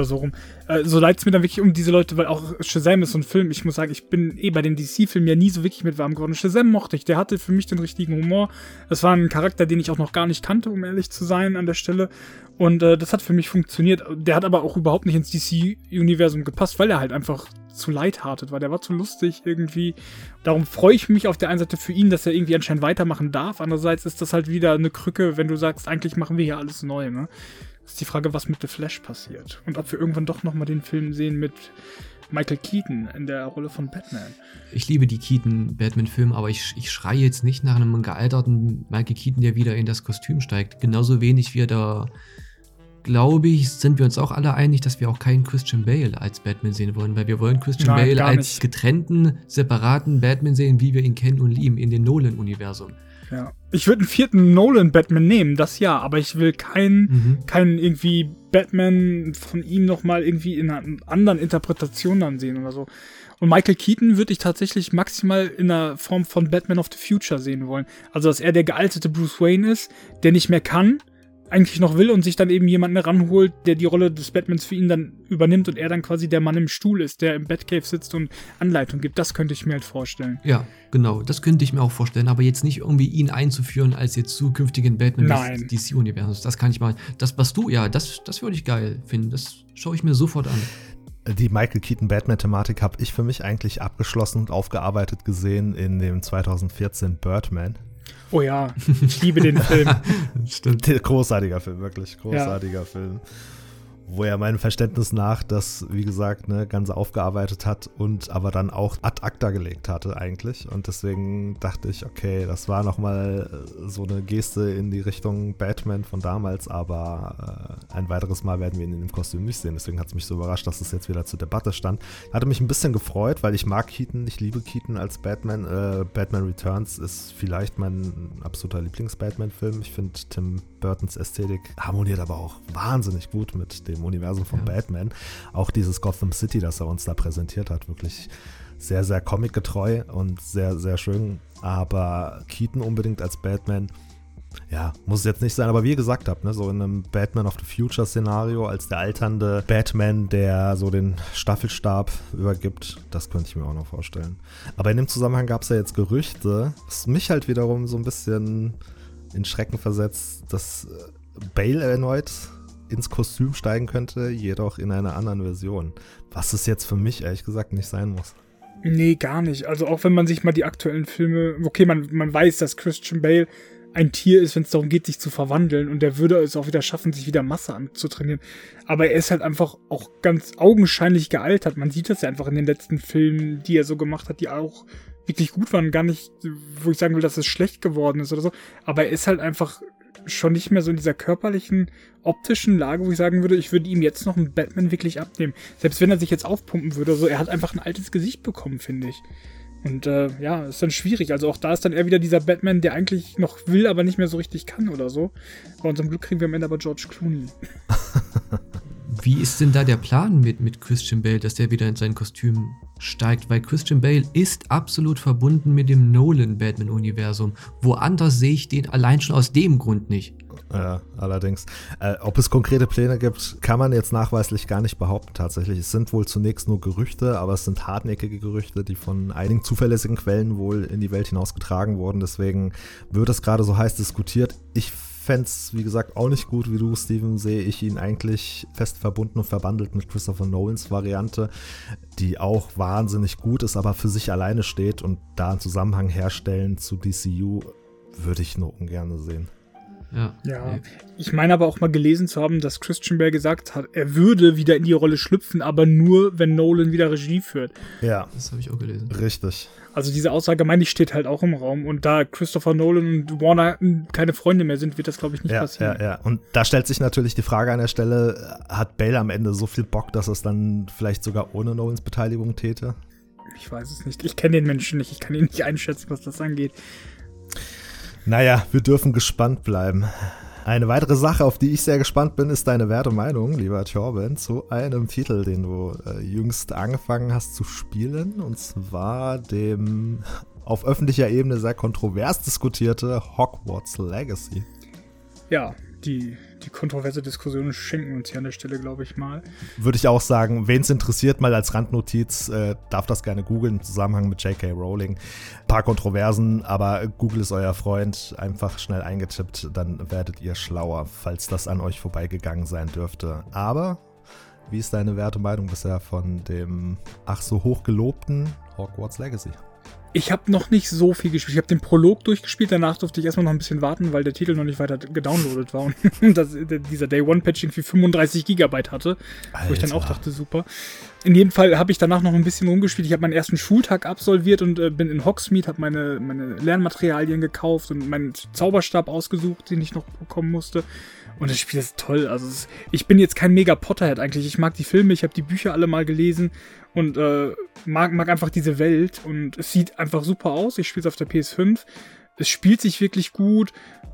So leid es mir dann wirklich um diese Leute, weil auch Shazam ist so ein Film, ich muss sagen, ich bin bei den DC-Filmen ja nie so wirklich mit warm geworden. Shazam mochte ich, der hatte für mich den richtigen Humor. Das war ein Charakter, den ich auch noch gar nicht kannte, um ehrlich zu sein an der Stelle. Und das hat für mich funktioniert. Der hat aber auch überhaupt nicht ins DC-Universum gepasst, weil er halt einfach zu lighthearted war. Der war zu lustig irgendwie. Darum freue ich mich auf der einen Seite für ihn, dass er irgendwie anscheinend weitermachen darf. Andererseits ist das halt wieder eine Krücke, wenn du sagst, eigentlich machen wir hier alles neu, ne? Das ist die Frage, was mit The Flash passiert. Und ob wir irgendwann doch nochmal den Film sehen mit Michael Keaton in der Rolle von Batman. Ich liebe die Keaton-Batman-Filme, aber ich schreie jetzt nicht nach einem gealterten Michael Keaton, der wieder in das Kostüm steigt. Genauso wenig wie da, glaube ich, sind wir uns auch alle einig, dass wir auch keinen Christian Bale als Batman sehen wollen, weil wir wollen Christian Bale als getrennten, separaten Batman sehen, wie wir ihn kennen und lieben, in dem Nolan-Universum. Ja. Ich würde einen 4. Nolan-Batman nehmen, das ja, aber ich will keinen irgendwie Batman von ihm nochmal irgendwie in einer anderen Interpretation dann sehen oder so. Und Michael Keaton würde ich tatsächlich maximal in der Form von Batman of the Future sehen wollen. Also, dass er der gealtete Bruce Wayne ist, der nicht mehr kann, eigentlich noch will und sich dann eben jemanden ranholt, der die Rolle des Batmans für ihn dann übernimmt und er dann quasi der Mann im Stuhl ist, der im Batcave sitzt und Anleitung gibt. Das könnte ich mir halt vorstellen. Ja, genau. Das könnte ich mir auch vorstellen. Aber jetzt nicht irgendwie ihn einzuführen als jetzt zukünftigen Batman des DC-Universums. Das kann ich mal. Das, was du, ja, das würde ich geil finden. Das schaue ich mir sofort an. Die Michael Keaton-Batman-Thematik habe ich für mich eigentlich abgeschlossen und aufgearbeitet gesehen in dem 2014 Birdman. Oh ja, ich liebe den Film. Stimmt. Großartiger Film, wirklich großartiger Film. Wo er meinem Verständnis nach das, wie gesagt, ne, Ganze aufgearbeitet hat und aber dann auch ad acta gelegt hatte eigentlich. Und deswegen dachte ich, okay, das war nochmal so eine Geste in die Richtung Batman von damals, aber ein weiteres Mal werden wir ihn in dem Kostüm nicht sehen. Deswegen hat es mich so überrascht, dass es jetzt wieder zur Debatte stand. Hatte mich ein bisschen gefreut, weil ich mag Keaton, ich liebe Keaton als Batman. Batman Returns ist vielleicht mein absoluter Lieblings-Batman-Film. Ich finde Tim Burtons Ästhetik harmoniert aber auch wahnsinnig gut mit dem Universum von Batman. Auch dieses Gotham City, das er uns da präsentiert hat, wirklich sehr, sehr comicgetreu und sehr, sehr schön. Aber Keaton unbedingt als Batman, ja, muss es jetzt nicht sein. Aber wie ihr gesagt habt, ne, so in einem Batman of the Future Szenario als der alternde Batman, der so den Staffelstab übergibt, das könnte ich mir auch noch vorstellen. Aber in dem Zusammenhang gab es ja jetzt Gerüchte, was mich halt wiederum so ein bisschen in Schrecken versetzt, dass Bale erneut ins Kostüm steigen könnte, jedoch in einer anderen Version. Was es jetzt für mich ehrlich gesagt nicht sein muss. Nee, gar nicht. Also auch wenn man sich mal die aktuellen Filme, okay, man weiß, dass Christian Bale ein Tier ist, wenn es darum geht, sich zu verwandeln und der würde es auch wieder schaffen, sich wieder Masse anzutrainieren. Aber er ist halt einfach auch ganz augenscheinlich gealtert. Man sieht das ja einfach in den letzten Filmen, die er so gemacht hat, die auch wirklich gut waren. Gar nicht, wo ich sagen will, dass es schlecht geworden ist oder so. Aber er ist halt einfach schon nicht mehr so in dieser körperlichen, optischen Lage, wo ich sagen würde, ich würde ihm jetzt noch einen Batman wirklich abnehmen. Selbst wenn er sich jetzt aufpumpen würde, so, er hat einfach ein altes Gesicht bekommen, finde ich. Und ja, ist dann schwierig. Also auch da ist dann eher wieder dieser Batman, der eigentlich noch will, aber nicht mehr so richtig kann oder so. Bei unserem Glück kriegen wir am Ende aber George Clooney. Wie ist denn da der Plan mit Christian Bale, dass der wieder in sein Kostüm steigt? Weil Christian Bale ist absolut verbunden mit dem Nolan-Batman-Universum. Woanders sehe ich den allein schon aus dem Grund nicht. Ja, allerdings. Ob es konkrete Pläne gibt, kann man jetzt nachweislich gar nicht behaupten tatsächlich. Es sind wohl zunächst nur Gerüchte, aber es sind hartnäckige Gerüchte, die von einigen zuverlässigen Quellen wohl in die Welt hinausgetragen wurden. Deswegen wird es gerade so heiß diskutiert. Ich fände es, wie gesagt, auch nicht gut wie du, Steven, sehe ich ihn eigentlich fest verbunden und verbandelt mit Christopher Nolans Variante, die auch wahnsinnig gut ist, aber für sich alleine steht und da einen Zusammenhang herstellen zu DCU würde ich nur ungern sehen. Ja. Ja, ich meine aber auch mal gelesen zu haben, dass Christian Bale gesagt hat, er würde wieder in die Rolle schlüpfen, aber nur, wenn Nolan wieder Regie führt. Ja. Das habe ich auch gelesen. Richtig. Also diese Aussage, meine ich, steht halt auch im Raum. Und da Christopher Nolan und Warner keine Freunde mehr sind, wird das, glaube ich, nicht passieren. Ja. Und da stellt sich natürlich die Frage an der Stelle, hat Bale am Ende so viel Bock, dass er es dann vielleicht sogar ohne Nolans Beteiligung täte? Ich weiß es nicht. Ich kenne den Menschen nicht. Ich kann ihn nicht einschätzen, was das angeht. Naja, wir dürfen gespannt bleiben. Eine weitere Sache, auf die ich sehr gespannt bin, ist deine Wertemeinung, lieber Thorben, zu einem Titel, den du jüngst angefangen hast zu spielen, und zwar dem auf öffentlicher Ebene sehr kontrovers diskutierte Hogwarts Legacy. Ja, die kontroverse Diskussion schenken uns hier an der Stelle, glaube ich mal. Würde ich auch sagen, wen es interessiert, mal als Randnotiz, darf das gerne googeln im Zusammenhang mit J.K. Rowling. Ein paar Kontroversen, aber Google ist euer Freund. Einfach schnell eingetippt, dann werdet ihr schlauer, falls das an euch vorbeigegangen sein dürfte. Aber wie ist deine Wertemeinung bisher von dem ach so hoch gelobten Hogwarts Legacy? Ich habe noch nicht so viel gespielt. Ich habe den Prolog durchgespielt, danach durfte ich erstmal noch ein bisschen warten, weil der Titel noch nicht weiter gedownloadet war und dieser Day-One-Patch irgendwie 35 Gigabyte hatte, Alter. Wo ich dann auch dachte, super. In jedem Fall habe ich danach noch ein bisschen rumgespielt. Ich habe meinen ersten Schultag absolviert und bin in Hogsmeade, habe meine Lernmaterialien gekauft und meinen Zauberstab ausgesucht, den ich noch bekommen musste. Und das Spiel ist toll. Also ich bin jetzt kein mega Potterhead eigentlich. Ich mag die Filme, ich habe die Bücher alle mal gelesen und mag einfach diese Welt. Und es sieht einfach super aus. Ich spiele es auf der PS5. Es spielt sich wirklich gut.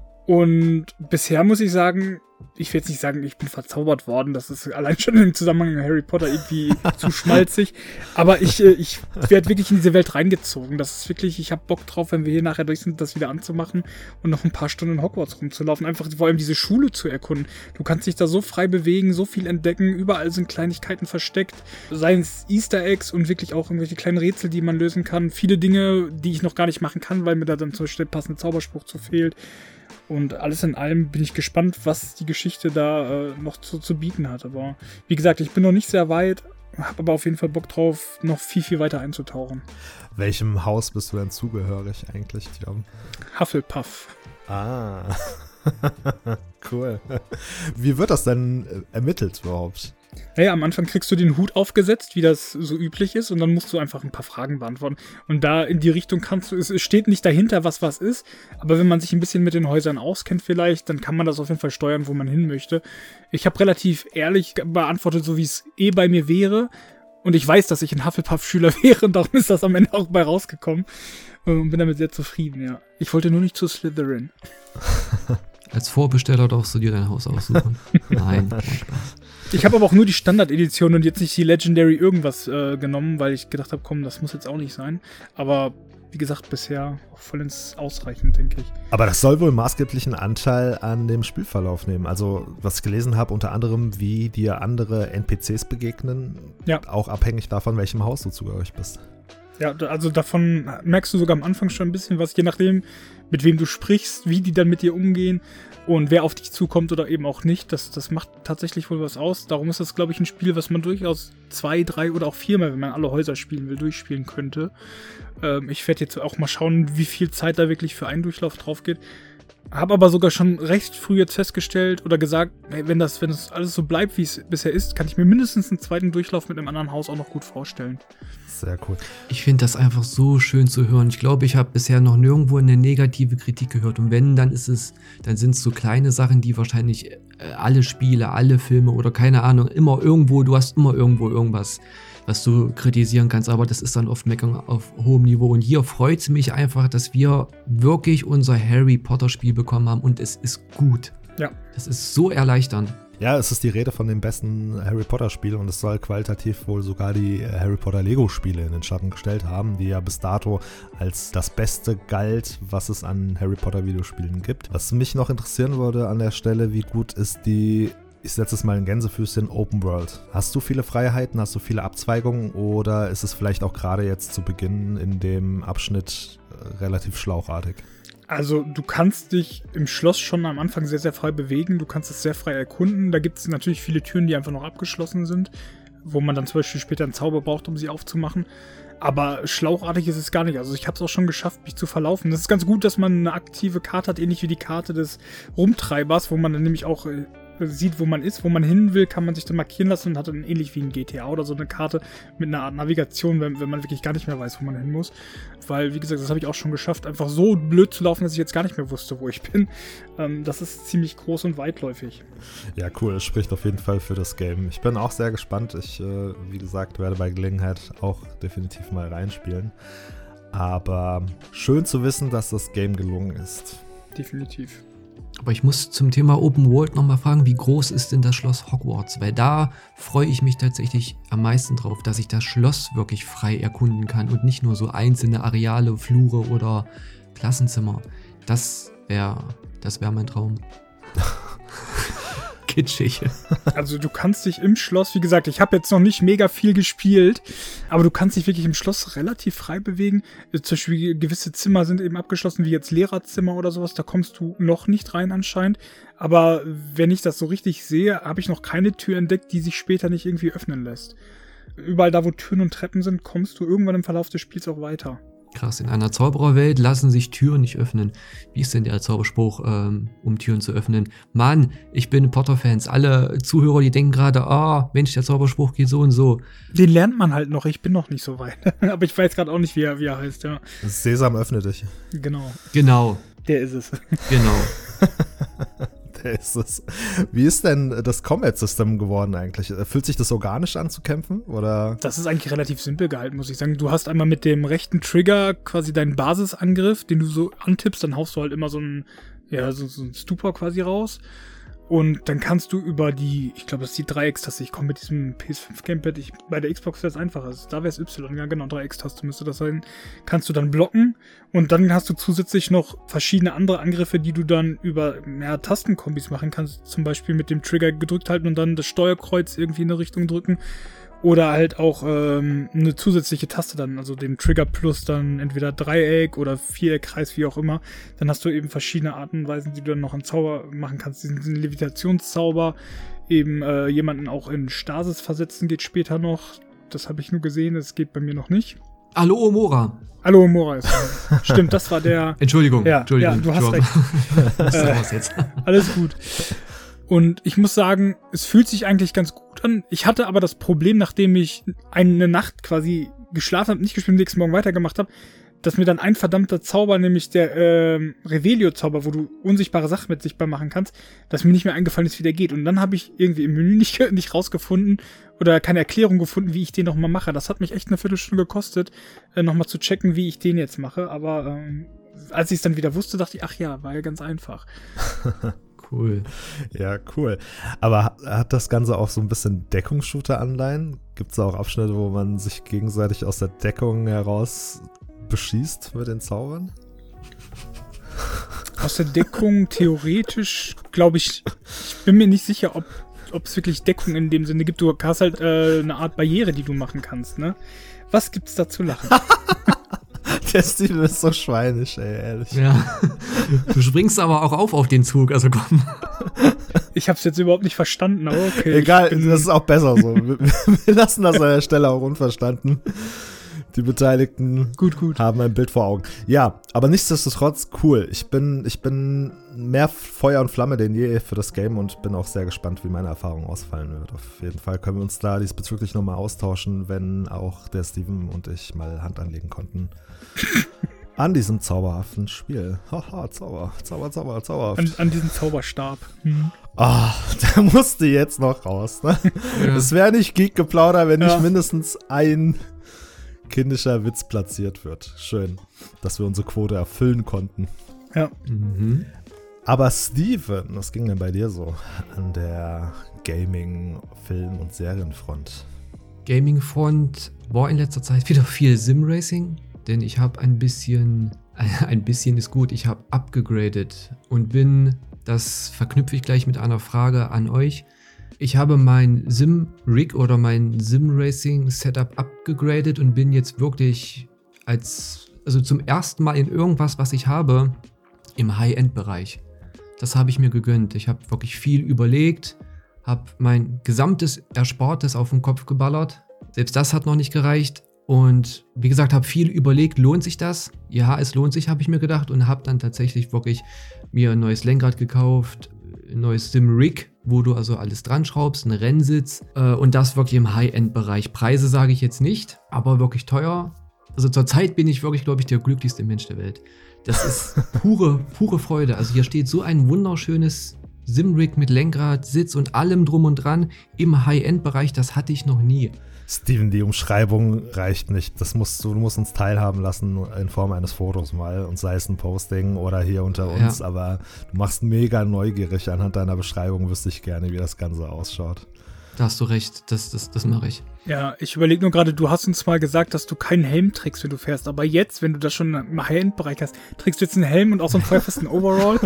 Und bisher muss ich sagen, ich will jetzt nicht sagen, ich bin verzaubert worden. Das ist allein schon im Zusammenhang mit Harry Potter irgendwie zu schmalzig. Aber ich werde wirklich in diese Welt reingezogen. Das ist wirklich, ich habe Bock drauf, wenn wir hier nachher durch sind, das wieder anzumachen und noch ein paar Stunden in Hogwarts rumzulaufen. Einfach vor allem diese Schule zu erkunden. Du kannst dich da so frei bewegen, so viel entdecken. Überall sind Kleinigkeiten versteckt. Seien es Easter Eggs und wirklich auch irgendwelche kleinen Rätsel, die man lösen kann. Viele Dinge, die ich noch gar nicht machen kann, weil mir da dann zum Beispiel der passende Zauberspruch zu fehlt. Und alles in allem bin ich gespannt, was die Geschichte da noch zu bieten hat. Aber wie gesagt, ich bin noch nicht sehr weit, habe aber auf jeden Fall Bock drauf, noch viel, viel weiter einzutauchen. Welchem Haus bist du denn zugehörig eigentlich, Thorben? Hufflepuff. Ah, cool. Wie wird das denn ermittelt überhaupt? Naja, am Anfang kriegst du den Hut aufgesetzt, wie das so üblich ist, und dann musst du einfach ein paar Fragen beantworten. Und da in die Richtung kannst du, es steht nicht dahinter, was ist, aber wenn man sich ein bisschen mit den Häusern auskennt vielleicht, dann kann man das auf jeden Fall steuern, wo man hin möchte. Ich habe relativ ehrlich beantwortet, so wie es bei mir wäre. Und ich weiß, dass ich ein Hufflepuff-Schüler wäre, und darum ist das am Ende auch bei rausgekommen. Und bin damit sehr zufrieden, ja. Ich wollte nur nicht zu Slytherin. Als Vorbesteller darfst du dir dein Haus aussuchen. Nein, kein Spaß. Ich habe aber auch nur die Standard-Edition und jetzt nicht die Legendary irgendwas genommen, weil ich gedacht habe, komm, das muss jetzt auch nicht sein. Aber wie gesagt, bisher auch vollends ausreichend, denke ich. Aber das soll wohl maßgeblichen Anteil an dem Spielverlauf nehmen. Also, was ich gelesen habe, unter anderem, wie dir andere NPCs begegnen, ja. Auch abhängig davon, welchem Haus du zugehörig bist. Ja, also davon merkst du sogar am Anfang schon ein bisschen was, je nachdem, mit wem du sprichst, wie die dann mit dir umgehen und wer auf dich zukommt oder eben auch nicht. Das macht tatsächlich wohl was aus. Darum ist das, glaube ich, ein Spiel, was man durchaus 2, 3 oder auch 4-mal, wenn man alle Häuser spielen will, durchspielen könnte. Ich werde jetzt auch mal schauen, wie viel Zeit da wirklich für einen Durchlauf drauf geht. Habe aber sogar schon recht früh jetzt festgestellt oder gesagt, hey, wenn das alles so bleibt, wie es bisher ist, kann ich mir mindestens einen zweiten Durchlauf mit einem anderen Haus auch noch gut vorstellen. Sehr cool. Ich finde das einfach so schön zu hören. Ich glaube, ich habe bisher noch nirgendwo eine negative Kritik gehört. Und wenn, dann sind es so kleine Sachen, die wahrscheinlich alle Spiele, alle Filme oder keine Ahnung, du hast immer irgendwo irgendwas, was du kritisieren kannst. Aber das ist dann oft Meckern auf hohem Niveau. Und hier freut es mich einfach, dass wir wirklich unser Harry Potter Spiel bekommen haben. Und es ist gut. Ja. Das ist so erleichternd. Ja, es ist die Rede von dem besten Harry Potter Spiel und es soll qualitativ wohl sogar die Harry Potter Lego Spiele in den Schatten gestellt haben, die ja bis dato als das Beste galt, was es an Harry Potter Videospielen gibt. Was mich noch interessieren würde an der Stelle, wie gut ist die, ich setze es mal in Gänsefüßchen, Open World. Hast du viele Freiheiten, hast du viele Abzweigungen oder ist es vielleicht auch gerade jetzt zu Beginn in dem Abschnitt relativ schlauchartig? Also du kannst dich im Schloss schon am Anfang sehr, sehr frei bewegen. Du kannst es sehr frei erkunden. Da gibt es natürlich viele Türen, die einfach noch abgeschlossen sind. wo man dann zum Beispiel später einen Zauber braucht, um sie aufzumachen. Aber schlauchartig ist es gar nicht. Also ich habe es auch schon geschafft, mich zu verlaufen. Das ist ganz gut, dass man eine aktive Karte hat, ähnlich wie die Karte des Rumtreibers, wo man dann nämlich auch sieht, wo man ist, wo man hin will, kann man sich dann markieren lassen und hat dann ähnlich wie ein GTA oder so eine Karte mit einer Art Navigation, wenn man wirklich gar nicht mehr weiß, wo man hin muss. Weil, wie gesagt, das habe ich auch schon geschafft, einfach so blöd zu laufen, dass ich jetzt gar nicht mehr wusste, wo ich bin. Das ist ziemlich groß und weitläufig. Ja, cool. Das spricht auf jeden Fall für das Game. Ich bin auch sehr gespannt. Ich, wie gesagt, werde bei Gelegenheit auch definitiv mal reinspielen. Aber schön zu wissen, dass das Game gelungen ist. Definitiv. Aber ich muss zum Thema Open World nochmal fragen, wie groß ist denn das Schloss Hogwarts? Weil da freue ich mich tatsächlich am meisten drauf, dass ich das Schloss wirklich frei erkunden kann und nicht nur so einzelne Areale, Flure oder Klassenzimmer. Das wär mein Traum. Kitschig. Also du kannst dich im Schloss, wie gesagt, ich habe jetzt noch nicht mega viel gespielt, aber du kannst dich wirklich im Schloss relativ frei bewegen. Zum Beispiel gewisse Zimmer sind eben abgeschlossen, wie jetzt Lehrerzimmer oder sowas, da kommst du noch nicht rein anscheinend. Aber wenn ich das so richtig sehe, habe ich noch keine Tür entdeckt, die sich später nicht irgendwie öffnen lässt. Überall da, wo Türen und Treppen sind, kommst du irgendwann im Verlauf des Spiels auch weiter. Krass, in einer Zaubererwelt lassen sich Türen nicht öffnen. Wie ist denn der Zauberspruch, um Türen zu öffnen? Mann, ich bin Potter-Fans. Alle Zuhörer, die denken gerade, Mensch, der Zauberspruch geht so und so. Den lernt man halt noch, ich bin noch nicht so weit. Aber ich weiß gerade auch nicht, wie er heißt, ja. Sesam, öffne dich. Genau. Der ist es. Genau. Der ist es. Wie ist denn das Combat-System geworden eigentlich? Fühlt sich das organisch an zu kämpfen? Oder? Das ist eigentlich relativ simpel gehalten, muss ich sagen. Du hast einmal mit dem rechten Trigger quasi deinen Basisangriff, den du so antippst, dann haust du halt immer so einen Stupor quasi raus. Und dann kannst du über ich glaube, das ist die Dreieckstaste. Ich komme mit diesem PS5-Gamepad, bei der Xbox wäre es einfacher. Da wäre es Y, ja genau, Dreieckstaste müsste das sein. Kannst du dann blocken und dann hast du zusätzlich noch verschiedene andere Angriffe, die du dann über Tastenkombis machen kannst. Zum Beispiel mit dem Trigger gedrückt halten und dann das Steuerkreuz irgendwie in eine Richtung drücken. Oder halt auch eine zusätzliche Taste dann, also den Trigger plus dann entweder Dreieck oder Viereck, Kreis, wie auch immer. Dann hast du eben verschiedene Arten und Weisen, die du dann noch in Zauber machen kannst. Diesen Levitationszauber, eben jemanden auch in Stasis versetzen geht später noch. Das habe ich nur gesehen, das geht bei mir noch nicht. Aloe Mora. Aloe Mora ist stimmt, das war der... Entschuldigung. Ja, du hast recht. Was ist das jetzt? Alles gut. Und ich muss sagen, es fühlt sich eigentlich ganz gut an. Ich hatte aber das Problem, nachdem ich eine Nacht quasi geschlafen habe, nicht gespielt, am nächsten Morgen weitergemacht habe, dass mir dann ein verdammter Zauber, nämlich der Revelio-Zauber, wo du unsichtbare Sachen mit sichtbar machen kannst, dass mir nicht mehr eingefallen ist, wie der geht. Und dann habe ich irgendwie im Menü nicht rausgefunden oder keine Erklärung gefunden, wie ich den nochmal mache. Das hat mich echt eine Viertelstunde gekostet, nochmal zu checken, wie ich den jetzt mache. Aber als ich es dann wieder wusste, dachte ich, ach ja, war ja ganz einfach. Cool. Ja, cool. Aber hat das Ganze auch so ein bisschen Deckungsshooter-Anleihen? Gibt es auch Abschnitte, wo man sich gegenseitig aus der Deckung heraus beschießt mit den Zaubern? Aus der Deckung theoretisch, glaube ich bin mir nicht sicher, ob es wirklich Deckung in dem Sinne gibt. Du hast halt eine Art Barriere, die du machen kannst, ne? Was gibt's da zu lachen? Der Steven ist so schweinisch, ey, ehrlich. Ja. Du springst aber auch auf den Zug, also komm. Ich hab's jetzt überhaupt nicht verstanden, aber okay. Egal, das ist auch besser so. Wir lassen das an der Stelle auch unverstanden. Die Beteiligten haben ein Bild vor Augen. Ja, aber nichtsdestotrotz cool. Ich bin mehr Feuer und Flamme denn je für das Game und bin auch sehr gespannt, wie meine Erfahrung ausfallen wird. Auf jeden Fall können wir uns da diesbezüglich nochmal austauschen, wenn auch der Steven und ich mal Hand anlegen konnten. An diesem zauberhaften Spiel. Haha, zauberhaft. An diesem Zauberstab. Der musste jetzt noch raus, ne? Ja. Es wäre nicht Geek-Geplauder, wenn nicht mindestens ein kindischer Witz platziert wird. Schön, dass wir unsere Quote erfüllen konnten. Ja. Mhm. Aber Steven, was ging denn bei dir so an der Gaming-, Film- und Serienfront? Gaming-Front war in letzter Zeit wieder viel Sim-Racing, denn ich habe ein bisschen ist gut, ich habe abgegradet und das verknüpfe ich gleich mit einer Frage an euch. Ich habe mein Sim-Rig oder mein Sim-Racing-Setup abgegradet und bin jetzt wirklich zum ersten Mal in irgendwas, was ich habe, im High-End-Bereich. Das habe ich mir gegönnt. Ich habe wirklich viel überlegt, habe mein gesamtes Erspartes auf den Kopf geballert. Selbst das hat noch nicht gereicht. Und wie gesagt, habe viel überlegt, lohnt sich das? Ja, es lohnt sich, habe ich mir gedacht. Und habe dann tatsächlich wirklich mir ein neues Lenkrad gekauft, ein neues Sim-Rig, wo du also alles dran schraubst, einen Rennsitz. Und das wirklich im High-End-Bereich. Preise sage ich jetzt nicht, aber wirklich teuer. Also zurzeit bin ich wirklich, glaube ich, der glücklichste Mensch der Welt. Das ist pure Freude. Also hier steht so ein wunderschönes Sim-Rig mit Lenkrad, Sitz und allem drum und dran im High-End-Bereich. Das hatte ich noch nie. Steven, die Umschreibung reicht nicht. Du musst uns teilhaben lassen in Form eines Fotos mal und sei es ein Posting oder hier unter uns, ja. Aber du machst mega neugierig. Anhand deiner Beschreibung wüsste ich gerne, wie das Ganze ausschaut. Da hast du recht, das mache ich. Ja, ich überlege nur gerade, du hast uns mal gesagt, dass du keinen Helm trägst, wenn du fährst, aber jetzt, wenn du das schon im High-End-Bereich hast, trägst du jetzt einen Helm und auch so einen feuerfesten Overall?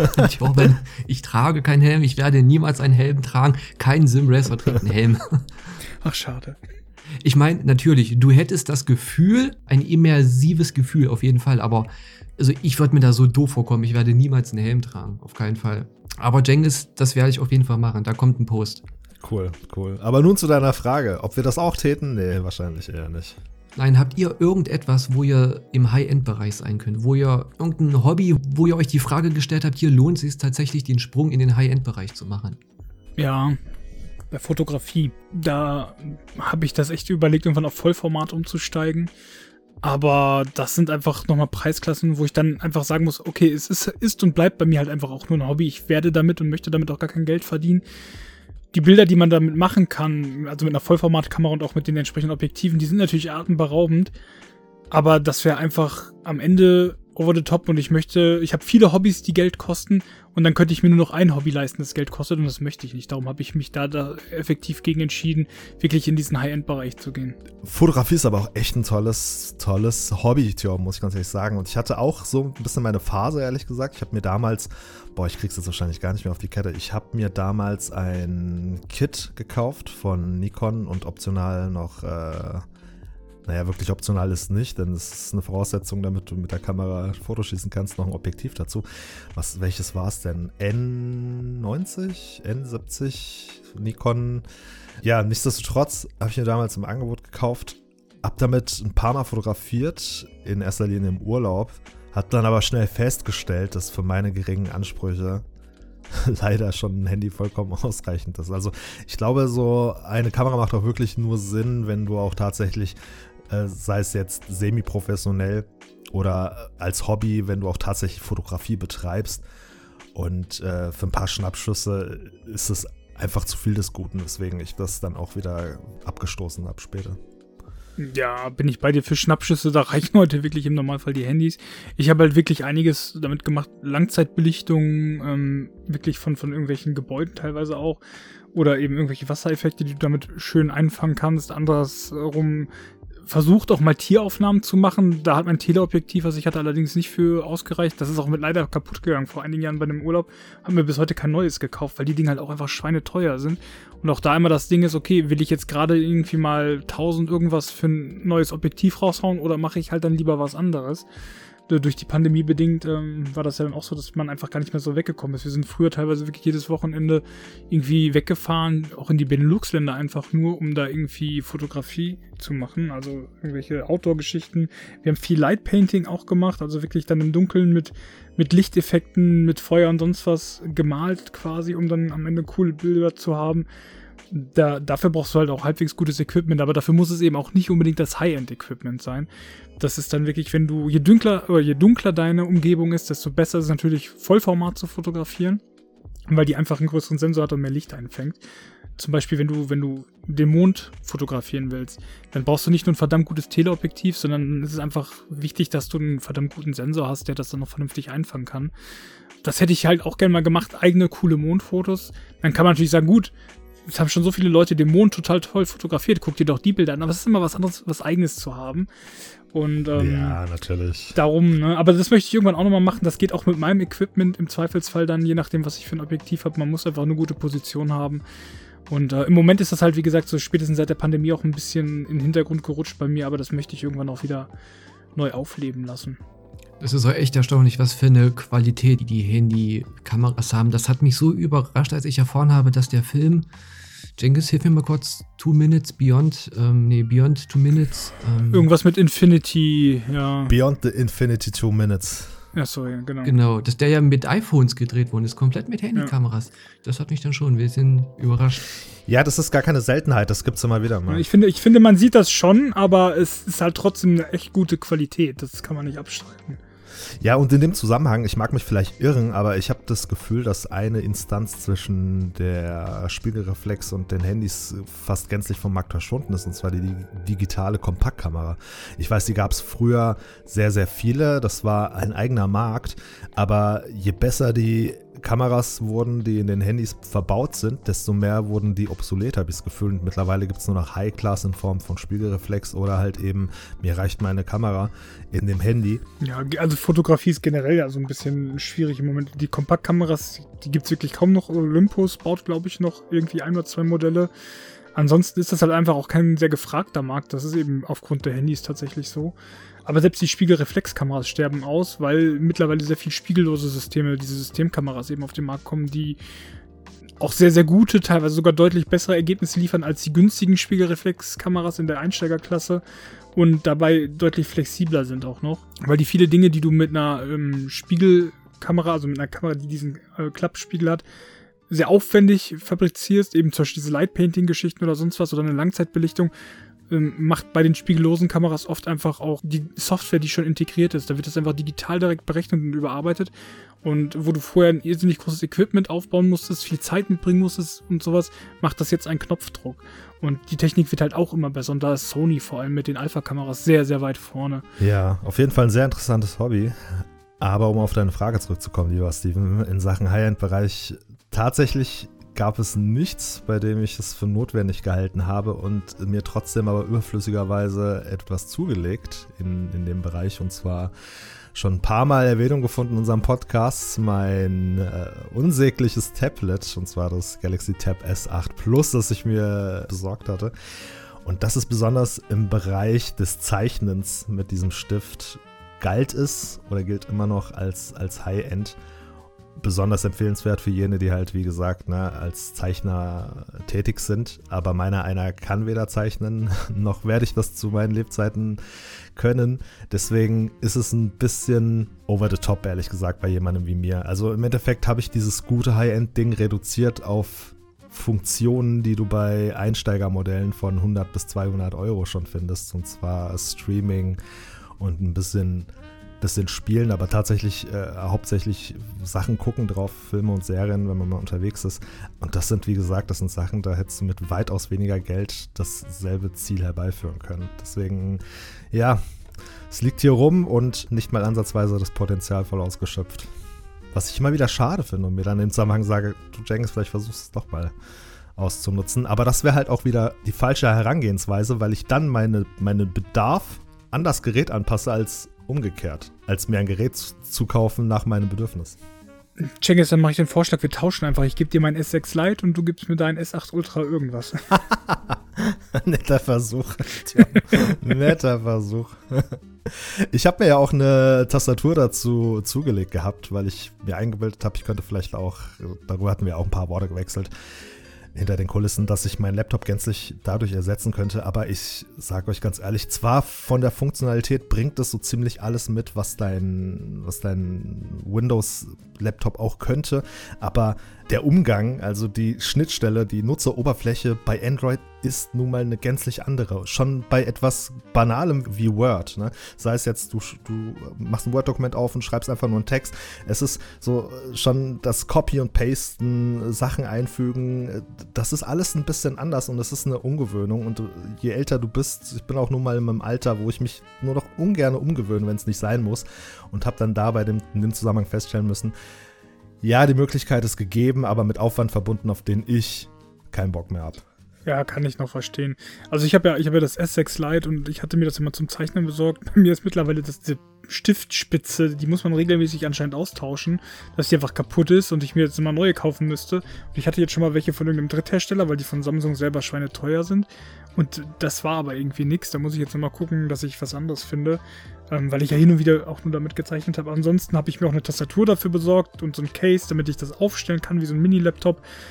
Ich trage keinen Helm, ich werde niemals einen Helm tragen, kein Sim-Racer trägt einen Helm. Ach, schade. Ich meine, natürlich, du hättest das Gefühl, ein immersives Gefühl auf jeden Fall, aber also ich würde mir da so doof vorkommen, ich werde niemals einen Helm tragen, auf keinen Fall. Aber Cengiz, das werde ich auf jeden Fall machen, da kommt ein Post. Cool. Aber nun zu deiner Frage, ob wir das auch täten? Nee, wahrscheinlich eher nicht. Nein, habt ihr irgendetwas, wo ihr im High-End-Bereich sein könnt? Wo ihr irgendein Hobby, wo ihr euch die Frage gestellt habt, hier lohnt es sich tatsächlich, den Sprung in den High-End-Bereich zu machen? Ja, bei Fotografie, da habe ich das echt überlegt, irgendwann auf Vollformat umzusteigen. Aber das sind einfach nochmal Preisklassen, wo ich dann einfach sagen muss, okay, es ist und bleibt bei mir halt einfach auch nur ein Hobby. Ich werde damit und möchte damit auch gar kein Geld verdienen. Die Bilder, die man damit machen kann, also mit einer Vollformatkamera und auch mit den entsprechenden Objektiven, die sind natürlich atemberaubend. Aber das wäre einfach am Ende over the top und ich habe viele Hobbys, die Geld kosten und dann könnte ich mir nur noch ein Hobby leisten, das Geld kostet und das möchte ich nicht. Darum habe ich mich da effektiv gegen entschieden, wirklich in diesen High-End-Bereich zu gehen. Fotografie ist aber auch echt ein tolles Hobby, muss ich ganz ehrlich sagen. Und ich hatte auch so ein bisschen meine Phase, ehrlich gesagt. Ich habe mir damals, ich krieg's jetzt wahrscheinlich gar nicht mehr auf die Kette, ich habe mir damals ein Kit gekauft von Nikon und optional noch wirklich optional ist nicht, denn es ist eine Voraussetzung, damit du mit der Kamera Fotos schießen kannst, noch ein Objektiv dazu. Welches war es denn? N90? N70? Nikon? Ja, nichtsdestotrotz habe ich mir damals im Angebot gekauft, habe damit ein paar Mal fotografiert, in erster Linie im Urlaub, habe dann aber schnell festgestellt, dass für meine geringen Ansprüche leider schon ein Handy vollkommen ausreichend ist. Also ich glaube, so eine Kamera macht auch wirklich nur Sinn, wenn du auch tatsächlich sei es jetzt semi-professionell oder als Hobby, wenn du auch tatsächlich Fotografie betreibst. Und für ein paar Schnappschüsse ist es einfach zu viel des Guten, weswegen ich das dann auch wieder abgestoßen habe später. Ja, bin ich bei dir für Schnappschüsse, da reichen heute wirklich im Normalfall die Handys. Ich habe halt wirklich einiges damit gemacht, Langzeitbelichtung, wirklich von irgendwelchen Gebäuden teilweise auch. Oder eben irgendwelche Wassereffekte, die du damit schön einfangen kannst. Andersrum versucht auch mal Tieraufnahmen zu machen. Da hat mein Teleobjektiv, was ich hatte, allerdings nicht für ausgereicht. Das ist auch leider kaputt gegangen vor einigen Jahren bei einem Urlaub. Haben wir bis heute kein neues gekauft, weil die Dinge halt auch einfach schweineteuer sind. Und auch da immer das Ding ist, okay, will ich jetzt gerade irgendwie mal 1000 irgendwas für ein neues Objektiv raushauen oder mache ich halt dann lieber was anderes? Durch die Pandemie bedingt war das ja dann auch so, dass man einfach gar nicht mehr so weggekommen ist. Wir sind früher teilweise wirklich jedes Wochenende irgendwie weggefahren, auch in die Benelux-Länder einfach nur, um da irgendwie Fotografie zu machen, also irgendwelche Outdoor-Geschichten. Wir haben viel Lightpainting auch gemacht, also wirklich dann im Dunkeln mit Lichteffekten, mit Feuer und sonst was gemalt quasi, um dann am Ende coole Bilder zu haben. Dafür brauchst du halt auch halbwegs gutes Equipment, aber dafür muss es eben auch nicht unbedingt das High-End-Equipment sein. Das ist dann wirklich, wenn du, je dunkler deine Umgebung ist, desto besser ist es natürlich, Vollformat zu fotografieren, weil die einfach einen größeren Sensor hat und mehr Licht einfängt. Zum Beispiel, wenn du den Mond fotografieren willst, dann brauchst du nicht nur ein verdammt gutes Teleobjektiv, sondern es ist einfach wichtig, dass du einen verdammt guten Sensor hast, der das dann noch vernünftig einfangen kann. Das hätte ich halt auch gerne mal gemacht, eigene coole Mondfotos. Dann kann man natürlich sagen, gut, es haben schon so viele Leute den Mond total toll fotografiert, guck dir doch die Bilder an, aber es ist immer was anderes, was Eigenes zu haben. Und ja, natürlich. Darum, ne? Aber das möchte ich irgendwann auch nochmal machen. Das geht auch mit meinem Equipment im Zweifelsfall dann, je nachdem, was ich für ein Objektiv habe. Man muss einfach eine gute Position haben. Und im Moment ist das halt, wie gesagt, so spätestens seit der Pandemie auch ein bisschen in den Hintergrund gerutscht bei mir, aber das möchte ich irgendwann auch wieder neu aufleben lassen. Es ist auch echt erstaunlich, was für eine Qualität die Handykameras haben. Das hat mich so überrascht, als ich erfahren habe, dass der Film Cengiz, hilf mir mal kurz. 2 Minutes Beyond, Beyond 2 Minutes. Irgendwas mit Infinity, ja. Beyond the Infinity 2 Minutes. Ja, so, ja, genau. Genau, dass der ja mit iPhones gedreht worden ist, komplett mit Handykameras. Ja. Das hat mich dann schon ein bisschen überrascht. Ja, das ist gar keine Seltenheit, das gibt's immer wieder mal. Ich finde, man sieht das schon, aber es ist halt trotzdem eine echt gute Qualität. Das kann man nicht abstreiten. Ja, und in dem Zusammenhang, ich mag mich vielleicht irren, aber ich habe das Gefühl, dass eine Instanz zwischen der Spiegelreflex und den Handys fast gänzlich vom Markt verschwunden ist, und zwar die digitale Kompaktkamera. Ich weiß, die gab es früher sehr, sehr viele, das war ein eigener Markt, aber je besser die Kameras wurden, die in den Handys verbaut sind, desto mehr wurden die obsolet, habe ich das Gefühl. Und mittlerweile gibt es nur noch High-Class in Form von Spiegelreflex oder halt eben, mir reicht meine Kamera in dem Handy. Ja, also Fotografie ist generell ja so ein bisschen schwierig im Moment. Die Kompaktkameras, die gibt es wirklich kaum noch. Olympus baut, glaube ich, noch irgendwie 1 oder 2 Modelle. Ansonsten ist das halt einfach auch kein sehr gefragter Markt. Das ist eben aufgrund der Handys tatsächlich so. Aber selbst die Spiegelreflexkameras sterben aus, weil mittlerweile sehr viel spiegellose Systeme, diese Systemkameras eben auf den Markt kommen, die auch sehr, sehr gute, teilweise sogar deutlich bessere Ergebnisse liefern als die günstigen Spiegelreflexkameras in der Einsteigerklasse und dabei deutlich flexibler sind auch noch. Weil die viele Dinge, die du mit einer Spiegelkamera, also mit einer Kamera, die diesen Klappspiegel hat, sehr aufwendig fabrizierst, eben zum Beispiel diese Lightpainting-Geschichten oder sonst was oder eine Langzeitbelichtung, macht bei den spiegellosen Kameras oft einfach auch die Software, die schon integriert ist. Da wird das einfach digital direkt berechnet und überarbeitet. Und wo du vorher ein irrsinnig großes Equipment aufbauen musstest, viel Zeit mitbringen musstest und sowas, macht das jetzt ein Knopfdruck. Und die Technik wird halt auch immer besser. Und da ist Sony vor allem mit den Alpha-Kameras sehr, sehr weit vorne. Ja, auf jeden Fall ein sehr interessantes Hobby. Aber um auf deine Frage zurückzukommen, lieber Steven, in Sachen High-End-Bereich, tatsächlich gab es nichts, bei dem ich es für notwendig gehalten habe und mir trotzdem aber überflüssigerweise etwas zugelegt in dem Bereich, und zwar schon ein paar Mal Erwähnung gefunden in unserem Podcast, mein unsägliches Tablet, und zwar das Galaxy Tab S8 Plus, das ich mir besorgt hatte. Und das ist besonders im Bereich des Zeichnens mit diesem Stift gilt immer noch als High-End. Besonders empfehlenswert für jene, die halt, wie gesagt, als Zeichner tätig sind. Aber einer kann weder zeichnen, noch werde ich das zu meinen Lebzeiten können. Deswegen ist es ein bisschen over the top, ehrlich gesagt, bei jemandem wie mir. Also im Endeffekt habe ich dieses gute High-End-Ding reduziert auf Funktionen, die du bei Einsteigermodellen von 100 bis 200 Euro schon findest. Und zwar Streaming und ein bisschen spielen, aber tatsächlich hauptsächlich Sachen gucken drauf, Filme und Serien, wenn man mal unterwegs ist. Und das sind, wie gesagt, Sachen, da hättest du mit weitaus weniger Geld dasselbe Ziel herbeiführen können. Deswegen, ja, es liegt hier rum und nicht mal ansatzweise das Potenzial voll ausgeschöpft. Was ich immer wieder schade finde und mir dann im Zusammenhang sage, du Cengiz, vielleicht versuchst es doch mal auszunutzen. Aber das wäre halt auch wieder die falsche Herangehensweise, weil ich dann meinen Bedarf an das Gerät anpasse als umgekehrt, als mir ein Gerät zu kaufen nach meinem Bedürfnis. Cengiz, dann mache ich den Vorschlag, wir tauschen einfach. Ich gebe dir mein S6 Lite und du gibst mir dein S8 Ultra irgendwas. Netter Versuch. Netter Versuch. Ich habe mir ja auch eine Tastatur dazu zugelegt gehabt, weil ich mir eingebildet habe, ich könnte vielleicht auch, darüber hatten wir auch ein paar Worte gewechselt, hinter den Kulissen, dass ich meinen Laptop gänzlich dadurch ersetzen könnte. Aber ich sage euch ganz ehrlich, zwar von der Funktionalität bringt es so ziemlich alles mit, was dein Windows-Laptop auch könnte, aber der Umgang, also die Schnittstelle, die Nutzeroberfläche bei Android ist nun mal eine gänzlich andere. Schon bei etwas Banalem wie Word. Ne? Sei es jetzt, du machst ein Word-Dokument auf und schreibst einfach nur einen Text. Es ist so schon das Copy und Pasten, Sachen einfügen, das ist alles ein bisschen anders und es ist eine Umgewöhnung. Und je älter du bist, ich bin auch nun mal in meinem Alter, wo ich mich nur noch ungern umgewöhne, wenn es nicht sein muss. Und habe dann da in dem Zusammenhang feststellen müssen, ja, die Möglichkeit ist gegeben, aber mit Aufwand verbunden, auf den ich keinen Bock mehr habe. Ja, kann ich noch verstehen. Also ich habe ja das S6 Lite und ich hatte mir das immer zum Zeichnen besorgt. Bei mir ist mittlerweile diese Stiftspitze, die muss man regelmäßig anscheinend austauschen, dass die einfach kaputt ist und ich mir jetzt immer neue kaufen müsste. Und ich hatte jetzt schon mal welche von irgendeinem Dritthersteller, weil die von Samsung selber schweineteuer sind. Und das war aber irgendwie nix. Da muss ich jetzt nochmal gucken, dass ich was anderes finde. Weil ich ja hin und wieder auch nur damit gezeichnet habe. Ansonsten habe ich mir auch eine Tastatur dafür besorgt und so ein Case, damit ich das aufstellen kann, wie so ein Mini-Laptop.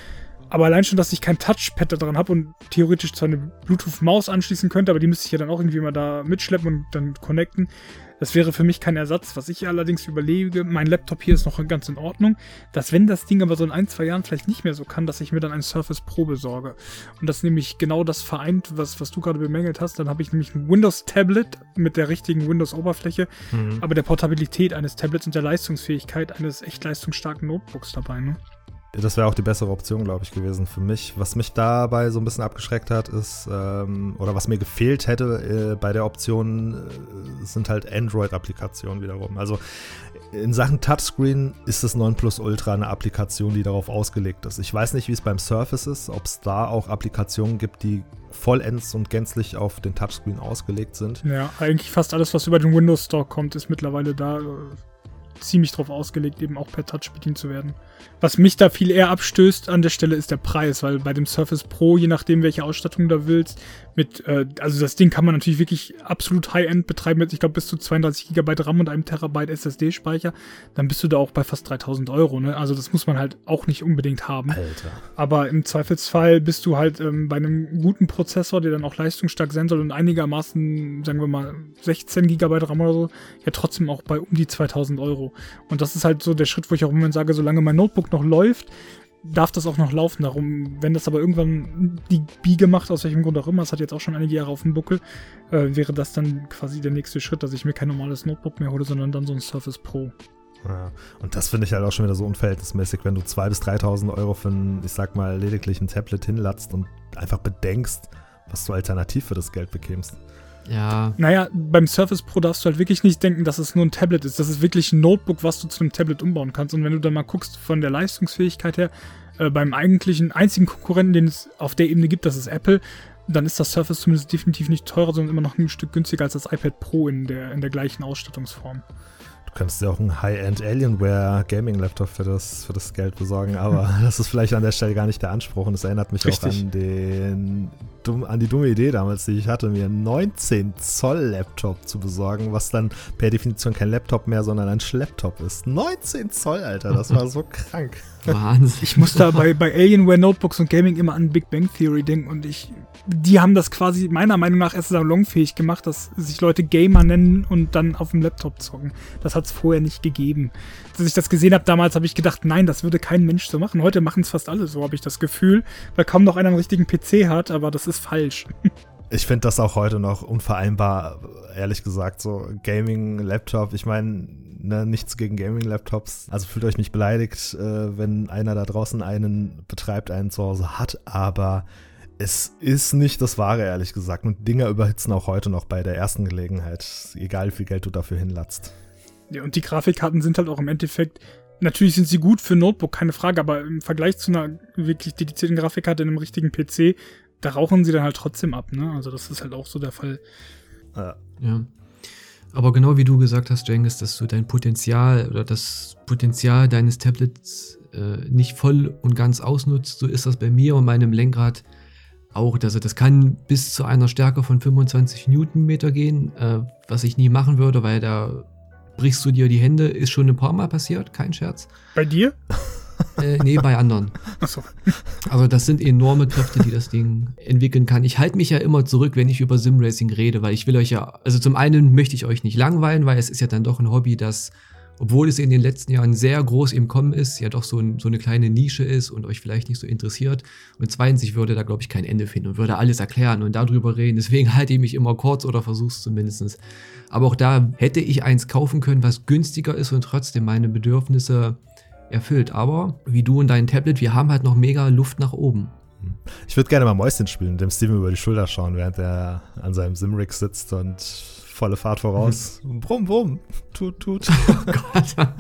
Aber allein schon, dass ich kein Touchpad da dran habe und theoretisch zwar eine Bluetooth-Maus anschließen könnte, aber die müsste ich ja dann auch irgendwie mal da mitschleppen und dann connecten. Das wäre für mich kein Ersatz. Was ich allerdings überlege, mein Laptop hier ist noch ganz in Ordnung, dass wenn das Ding aber so in 1-2 Jahren vielleicht nicht mehr so kann, dass ich mir dann ein Surface Pro besorge. Und das nämlich genau das vereint, was du gerade bemängelt hast. Dann habe ich nämlich ein Windows-Tablet mit der richtigen Windows-Oberfläche, aber der Portabilität eines Tablets und der Leistungsfähigkeit eines echt leistungsstarken Notebooks dabei, ne? Das wäre auch die bessere Option, glaube ich, gewesen für mich. Was mich dabei so ein bisschen abgeschreckt hat, ist, oder was mir gefehlt hätte bei der Option, sind halt Android-Applikationen wiederum. Also in Sachen Touchscreen ist das 9 Plus Ultra eine Applikation, die darauf ausgelegt ist. Ich weiß nicht, wie es beim Surface ist, ob es da auch Applikationen gibt, die vollends und gänzlich auf den Touchscreen ausgelegt sind. Ja, eigentlich fast alles, was über den Windows Store kommt, ist mittlerweile da ziemlich drauf ausgelegt, eben auch per Touch bedient zu werden. Was mich da viel eher abstößt an der Stelle ist der Preis, weil bei dem Surface Pro, je nachdem welche Ausstattung du da willst, also das Ding kann man natürlich wirklich absolut High-End betreiben, mit ich glaube bis zu 32 GB RAM und einem Terabyte SSD-Speicher, dann bist du da auch bei fast 3.000 €, ne? Also das muss man halt auch nicht unbedingt haben. Alter. Aber im Zweifelsfall bist du halt bei einem guten Prozessor, der dann auch leistungsstark sein soll und einigermaßen, sagen wir mal, 16 GB RAM oder so, ja trotzdem auch bei um die 2.000 €. Und das ist halt so der Schritt, wo ich auch im Moment sage, solange mein Notebook noch läuft, darf das auch noch laufen. Darum, wenn das aber irgendwann die Biege macht, aus welchem Grund auch immer, es hat jetzt auch schon einige Jahre auf dem Buckel, wäre das dann quasi der nächste Schritt, dass ich mir kein normales Notebook mehr hole, sondern dann so ein Surface Pro. Ja, und das finde ich halt auch schon wieder so unverhältnismäßig, wenn du 2.000 bis 3.000 € für ein, ich sag mal, lediglich ein Tablet hinlatzt und einfach bedenkst, was du alternativ für das Geld bekämst. Ja. Naja, beim Surface Pro darfst du halt wirklich nicht denken, dass es nur ein Tablet ist. Das ist wirklich ein Notebook, was du zu einem Tablet umbauen kannst. Und wenn du dann mal guckst von der Leistungsfähigkeit her, beim einzigen Konkurrenten, den es auf der Ebene gibt, das ist Apple, dann ist das Surface zumindest definitiv nicht teurer, sondern immer noch ein Stück günstiger als das iPad Pro in der gleichen Ausstattungsform. Du könntest dir auch einen High-End Alienware Gaming Laptop für das Geld besorgen, aber das ist vielleicht an der Stelle gar nicht der Anspruch und es erinnert mich Richtig. auch an die dumme Idee damals, die ich hatte, mir einen 19 Zoll Laptop zu besorgen, was dann per Definition kein Laptop mehr, sondern ein Schlepptop ist. 19 Zoll, Alter, das war so krank. Wahnsinn. Ich muss da bei Alienware Notebooks und Gaming immer an Big Bang Theory denken und die haben das quasi meiner Meinung nach erst salonfähig gemacht, dass sich Leute Gamer nennen und dann auf dem Laptop zocken. Das hat es vorher nicht gegeben. Als ich das gesehen habe damals, habe ich gedacht, nein, das würde kein Mensch so machen. Heute machen es fast alle so, habe ich das Gefühl, weil kaum noch einer einen richtigen PC hat, aber das ist falsch. Ich finde das auch heute noch unvereinbar, ehrlich gesagt, so Gaming-Laptop, ich meine, nichts gegen Gaming-Laptops, also fühlt euch nicht beleidigt, wenn einer da draußen einen betreibt, einen zu Hause hat, aber es ist nicht das Wahre, ehrlich gesagt, und Dinger überhitzen auch heute noch bei der ersten Gelegenheit, egal wie viel Geld du dafür hinlatzt. Ja, und die Grafikkarten sind halt auch im Endeffekt, natürlich sind sie gut für Notebook, keine Frage, aber im Vergleich zu einer wirklich dedizierten Grafikkarte in einem richtigen PC, da rauchen sie dann halt trotzdem ab, ne? Also das ist halt auch so der Fall. Ja. Aber genau wie du gesagt hast, Cengiz, dass du dein Potenzial oder das Potenzial deines Tablets nicht voll und ganz ausnutzt, so ist das bei mir und meinem Lenkrad auch. Also das kann bis zu einer Stärke von 25 Newtonmeter gehen, was ich nie machen würde, weil da brichst du dir die Hände, ist schon ein paar Mal passiert, kein Scherz. Bei dir? Nee, bei anderen. Achso. Also das sind enorme Kräfte, die das Ding entwickeln kann. Ich halte mich ja immer zurück, wenn ich über Simracing rede, weil ich will euch ja, also zum einen möchte ich euch nicht langweilen, weil es ist ja dann doch ein Hobby, das, obwohl es in den letzten Jahren sehr groß im Kommen ist, ja doch so eine kleine Nische ist und euch vielleicht nicht so interessiert. Und zweitens, ich würde da, glaube ich, kein Ende finden und würde alles erklären und darüber reden. Deswegen halte ich mich immer kurz oder versuch's zumindest. Aber auch da hätte ich eins kaufen können, was günstiger ist und trotzdem meine Bedürfnisse erfüllt. Aber wie du und dein Tablet, wir haben halt noch mega Luft nach oben. Ich würde gerne mal Mäuschen spielen, dem Steven über die Schulter schauen, während er an seinem Simrig sitzt und volle Fahrt voraus. Brumm, brumm, tut. Oh Gott.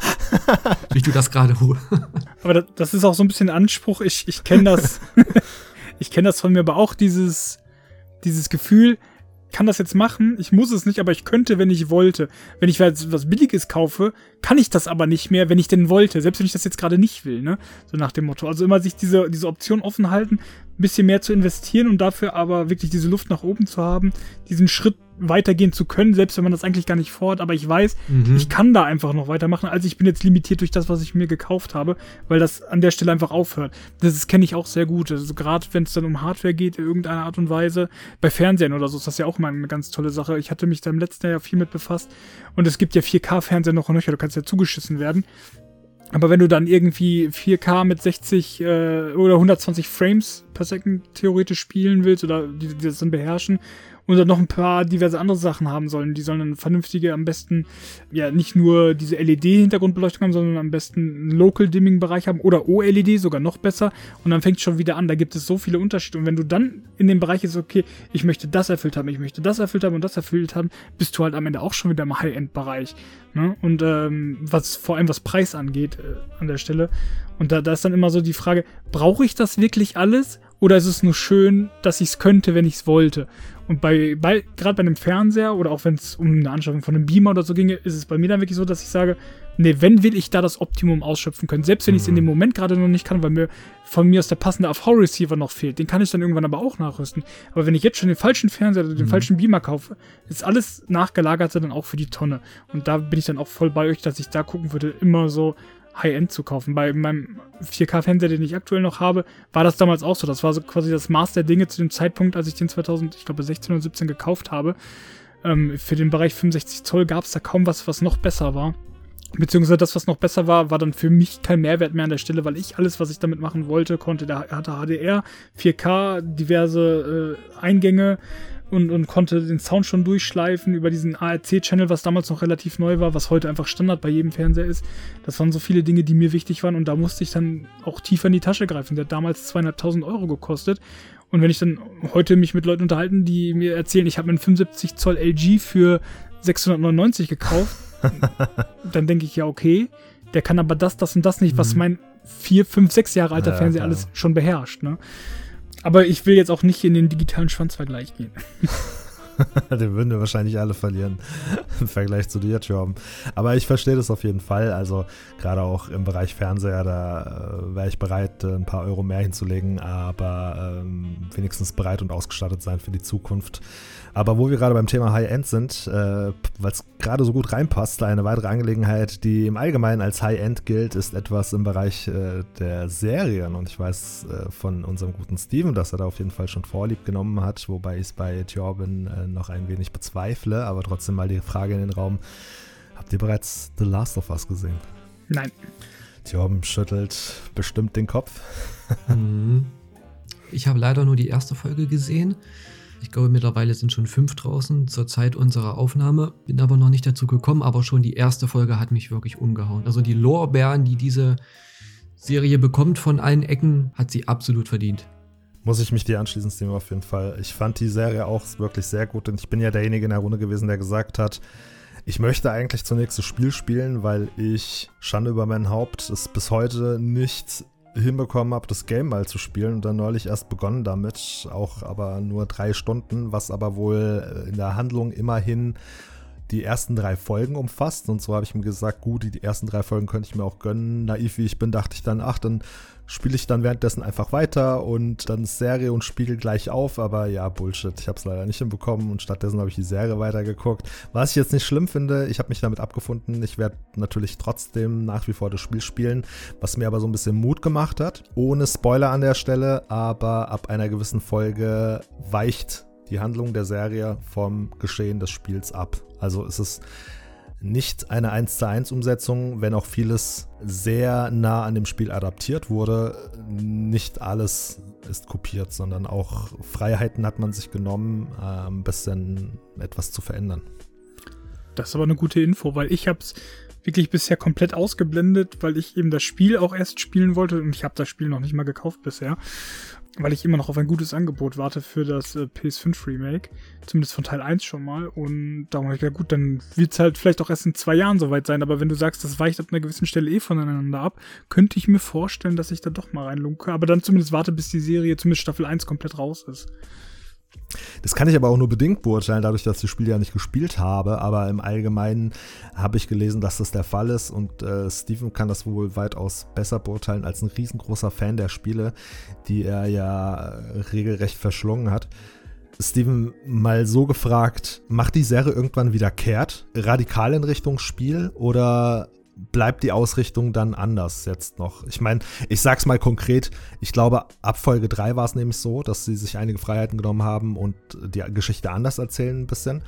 Wie du das gerade Aber das ist auch so ein bisschen Anspruch. Ich kenne das. Ich kenne das von mir, aber auch dieses Gefühl, ich kann das jetzt machen, ich muss es nicht, aber ich könnte, wenn ich wollte. Wenn ich was Billiges kaufe, kann ich das aber nicht mehr, wenn ich denn wollte. Selbst wenn ich das jetzt gerade nicht will, ne? So nach dem Motto. Also immer sich diese Option offen halten, ein bisschen mehr zu investieren und dafür aber wirklich diese Luft nach oben zu haben, diesen Schritt weitergehen zu können, selbst wenn man das eigentlich gar nicht vorhat, aber ich weiß, ich kann da einfach noch weitermachen, also ich bin jetzt limitiert durch das, was ich mir gekauft habe, weil das an der Stelle einfach aufhört. Das kenne ich auch sehr gut, also gerade wenn es dann um Hardware geht, in irgendeiner Art und Weise, bei Fernsehern oder so ist das ja auch mal eine ganz tolle Sache. Ich hatte mich da im letzten Jahr viel mit befasst und es gibt ja 4K-Fernseher noch und nöcher, du kannst ja zugeschissen werden. Aber wenn du dann irgendwie 4K mit 60 oder 120 Frames per Second theoretisch spielen willst oder die das dann beherrschen und dann noch ein paar diverse andere Sachen haben sollen, die sollen eine vernünftige, am besten ja nicht nur diese LED-Hintergrundbeleuchtung haben, sondern am besten einen Local-Dimming-Bereich haben oder OLED, sogar noch besser und dann fängt es schon wieder an, da gibt es so viele Unterschiede und wenn du dann in dem Bereich ist, okay, ich möchte das erfüllt haben, ich möchte das erfüllt haben und das erfüllt haben, bist du halt am Ende auch schon wieder im High-End-Bereich, ne? Und was vor allem was Preis angeht an der Stelle und da ist dann immer so die Frage, brauche ich das wirklich alles oder ist es nur schön, dass ich es könnte, wenn ich es wollte? Und gerade bei einem Fernseher oder auch wenn es um eine Anschaffung von einem Beamer oder so ginge, ist es bei mir dann wirklich so, dass ich sage, nee, wenn will ich da das Optimum ausschöpfen können. Selbst wenn ich es in dem Moment gerade noch nicht kann, weil mir von mir aus der passende AV-Receiver noch fehlt. Den kann ich dann irgendwann aber auch nachrüsten. Aber wenn ich jetzt schon den falschen Fernseher oder den falschen Beamer kaufe, ist alles Nachgelagerte dann auch für die Tonne. Und da bin ich dann auch voll bei euch, dass ich da gucken würde, immer so High-End zu kaufen. Bei meinem 4K-Fernseher, den ich aktuell noch habe, war das damals auch so. Das war so quasi das Maß der Dinge zu dem Zeitpunkt, als ich den 2016 oder 17 gekauft habe. Für den Bereich 65 Zoll gab es da kaum was noch besser war. Beziehungsweise das, was noch besser war dann für mich kein Mehrwert mehr an der Stelle, weil ich alles, was ich damit machen wollte, konnte. Da hatte HDR, 4K, diverse Eingänge und konnte den Sound schon durchschleifen über diesen ARC-Channel, was damals noch relativ neu war, was heute einfach Standard bei jedem Fernseher ist. Das waren so viele Dinge, die mir wichtig waren und da musste ich dann auch tiefer in die Tasche greifen. Der hat damals 2.500 € gekostet. Und wenn ich dann heute mich mit Leuten unterhalten, die mir erzählen, ich habe mir einen 75 Zoll LG für 699 gekauft, dann denke ich, ja okay, der kann aber das und das nicht, was mein 4, 5, 6 Jahre alter Fernseher alles schon beherrscht, ne? Aber ich will jetzt auch nicht in den digitalen Schwanzvergleich gehen. Den würden wir wahrscheinlich alle verlieren im Vergleich zu dir, Torben. Aber ich verstehe das auf jeden Fall. Also gerade auch im Bereich Fernseher, da wäre ich bereit, ein paar Euro mehr hinzulegen, aber wenigstens bereit und ausgestattet sein für die Zukunft. Aber wo wir gerade beim Thema High-End sind, weil es gerade so gut reinpasst, eine weitere Angelegenheit, die im Allgemeinen als High-End gilt, ist etwas im Bereich der Serien. Und ich weiß von unserem guten Steven, dass er da auf jeden Fall schon Vorlieb genommen hat, wobei ich es bei Torben noch ein wenig bezweifle. Aber trotzdem mal die Frage in den Raum, habt ihr bereits The Last of Us gesehen? Nein. Torben schüttelt bestimmt den Kopf. Ich habe leider nur die erste Folge gesehen. Ich glaube, mittlerweile sind schon 5 draußen zur Zeit unserer Aufnahme. Bin aber noch nicht dazu gekommen, aber schon die erste Folge hat mich wirklich umgehauen. Also die Lorbeeren, die diese Serie bekommt von allen Ecken, hat sie absolut verdient. Muss ich mich dir anschließen, Steven, auf jeden Fall. Ich fand die Serie auch wirklich sehr gut und ich bin ja derjenige in der Runde gewesen, der gesagt hat, ich möchte eigentlich zunächst das Spiel spielen, weil ich, Schande über mein Haupt, es bis heute nicht hinbekommen habe, das Game mal zu spielen und dann neulich erst begonnen damit, auch aber nur 3 Stunden, was aber wohl in der Handlung immerhin die ersten 3 Folgen umfasst und so habe ich mir gesagt, gut, die ersten 3 Folgen könnte ich mir auch gönnen. Naiv wie ich bin, dachte ich dann, dann spiele ich dann währenddessen einfach weiter und dann ist Serie und Spiegel gleich auf, aber ja, Bullshit, ich habe es leider nicht hinbekommen und stattdessen habe ich die Serie weitergeguckt. Was ich jetzt nicht schlimm finde, ich habe mich damit abgefunden, ich werde natürlich trotzdem nach wie vor das Spiel spielen, was mir aber so ein bisschen Mut gemacht hat, ohne Spoiler an der Stelle, aber ab einer gewissen Folge weicht die Handlung der Serie vom Geschehen des Spiels ab. Also ist es nicht eine 1:1 Umsetzung, wenn auch vieles sehr nah an dem Spiel adaptiert wurde. Nicht alles ist kopiert, sondern auch Freiheiten hat man sich genommen, ein bisschen etwas zu verändern. Das ist aber eine gute Info, weil ich habe es wirklich bisher komplett ausgeblendet, weil ich eben das Spiel auch erst spielen wollte und ich habe das Spiel noch nicht mal gekauft bisher, weil ich immer noch auf ein gutes Angebot warte für das PS5 Remake, zumindest von Teil 1 schon mal und darum habe ich gedacht, gut, dann wird es halt vielleicht auch erst in 2 Jahren soweit sein, aber wenn du sagst, das weicht ab einer gewissen Stelle voneinander ab, könnte ich mir vorstellen, dass ich da doch mal reinlunke, aber dann zumindest warte, bis die Serie, zumindest Staffel 1 komplett raus ist. Das kann ich aber auch nur bedingt beurteilen, dadurch, dass ich das Spiel ja nicht gespielt habe, aber im Allgemeinen habe ich gelesen, dass das der Fall ist und Steven kann das wohl weitaus besser beurteilen als ein riesengroßer Fan der Spiele, die er ja regelrecht verschlungen hat. Steven, mal so gefragt, macht die Serie irgendwann wieder kehrt? Radikal in Richtung Spiel oder bleibt die Ausrichtung dann anders jetzt noch? Ich meine, ich sag's mal konkret, ich glaube, ab Folge 3 war es nämlich so, dass sie sich einige Freiheiten genommen haben und die Geschichte anders erzählen ein bisschen.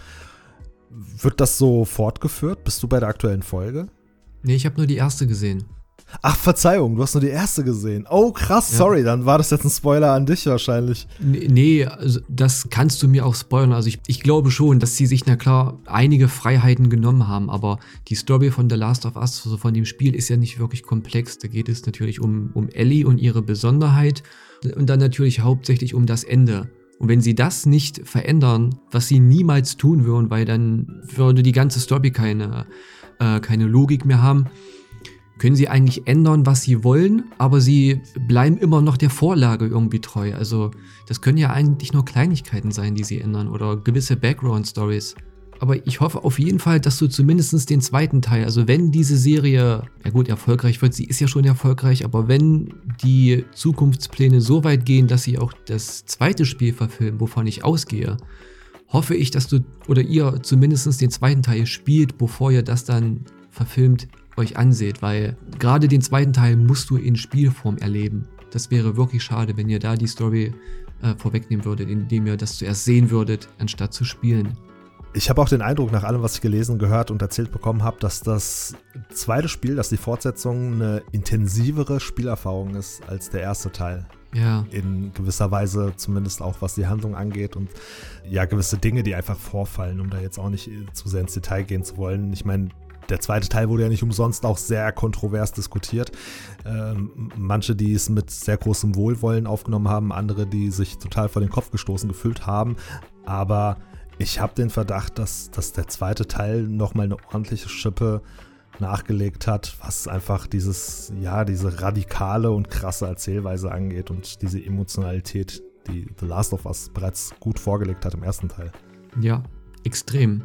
Wird das so fortgeführt? Bist du bei der aktuellen Folge? Nee, ich habe nur die erste gesehen. Ach, Verzeihung, du hast nur die erste gesehen. Oh, krass, Ja. sorry, dann war das jetzt ein Spoiler an dich wahrscheinlich. Nee, also das kannst du mir auch spoilern. Also ich glaube schon, dass sie sich, na klar, einige Freiheiten genommen haben, aber die Story von The Last of Us, also von dem Spiel, ist ja nicht wirklich komplex. Da geht es natürlich um Ellie und ihre Besonderheit und dann natürlich hauptsächlich um das Ende. Und wenn sie das nicht verändern, was sie niemals tun würden, weil dann würde die ganze Story keine Logik mehr haben, können sie eigentlich ändern, was sie wollen, aber sie bleiben immer noch der Vorlage irgendwie treu. Also das können ja eigentlich nur Kleinigkeiten sein, die sie ändern oder gewisse Background-Stories. Aber ich hoffe auf jeden Fall, dass du zumindest den zweiten Teil, also wenn diese Serie, ja gut, erfolgreich wird, sie ist ja schon erfolgreich, aber wenn die Zukunftspläne so weit gehen, dass sie auch das zweite Spiel verfilmen, wovon ich ausgehe, hoffe ich, dass du oder ihr zumindest den zweiten Teil spielt, bevor ihr das dann verfilmt euch anseht, weil gerade den zweiten Teil musst du in Spielform erleben. Das wäre wirklich schade, wenn ihr da die Story vorwegnehmen würdet, indem ihr das zuerst sehen würdet, anstatt zu spielen. Ich habe auch den Eindruck, nach allem, was ich gelesen, gehört und erzählt bekommen habe, dass das zweite Spiel, dass die Fortsetzung eine intensivere Spielerfahrung ist als der erste Teil. Ja. In gewisser Weise, zumindest auch was die Handlung angeht und ja, gewisse Dinge, die einfach vorfallen, um da jetzt auch nicht zu sehr ins Detail gehen zu wollen. Ich meine, der zweite Teil wurde ja nicht umsonst auch sehr kontrovers diskutiert. Manche, die es mit sehr großem Wohlwollen aufgenommen haben, andere, die sich total vor den Kopf gestoßen gefühlt haben. Aber ich habe den Verdacht, dass der zweite Teil nochmal eine ordentliche Schippe nachgelegt hat, was einfach diese radikale und krasse Erzählweise angeht und diese Emotionalität, die The Last of Us bereits gut vorgelegt hat im ersten Teil. Ja, extrem.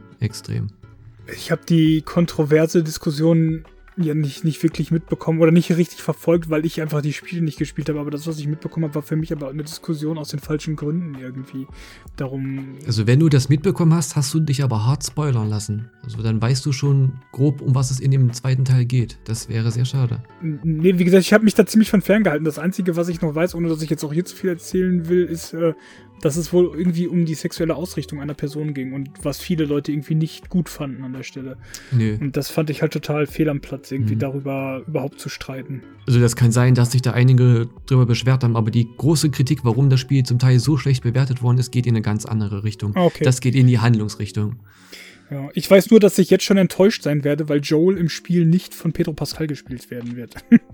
Ich habe die kontroverse Diskussion ja nicht wirklich mitbekommen oder nicht richtig verfolgt, weil ich einfach die Spiele nicht gespielt habe. Aber das, was ich mitbekommen habe, war für mich aber eine Diskussion aus den falschen Gründen irgendwie. Darum. Also wenn du das mitbekommen hast, hast du dich aber hart spoilern lassen. Also dann weißt du schon grob, um was es in dem zweiten Teil geht. Das wäre sehr schade. Nee, wie gesagt, ich habe mich da ziemlich von ferngehalten. Das Einzige, was ich noch weiß, ohne dass ich jetzt auch hier zu viel erzählen will, ist, dass es wohl irgendwie um die sexuelle Ausrichtung einer Person ging und was viele Leute irgendwie nicht gut fanden an der Stelle. Nö. Und das fand ich halt total fehl am Platz, irgendwie darüber überhaupt zu streiten. Also das kann sein, dass sich da einige drüber beschwert haben, aber die große Kritik, warum das Spiel zum Teil so schlecht bewertet worden ist, geht in eine ganz andere Richtung. Okay. Das geht in die Handlungsrichtung. Ja, ich weiß nur, dass ich jetzt schon enttäuscht sein werde, weil Joel im Spiel nicht von Pedro Pascal gespielt werden wird.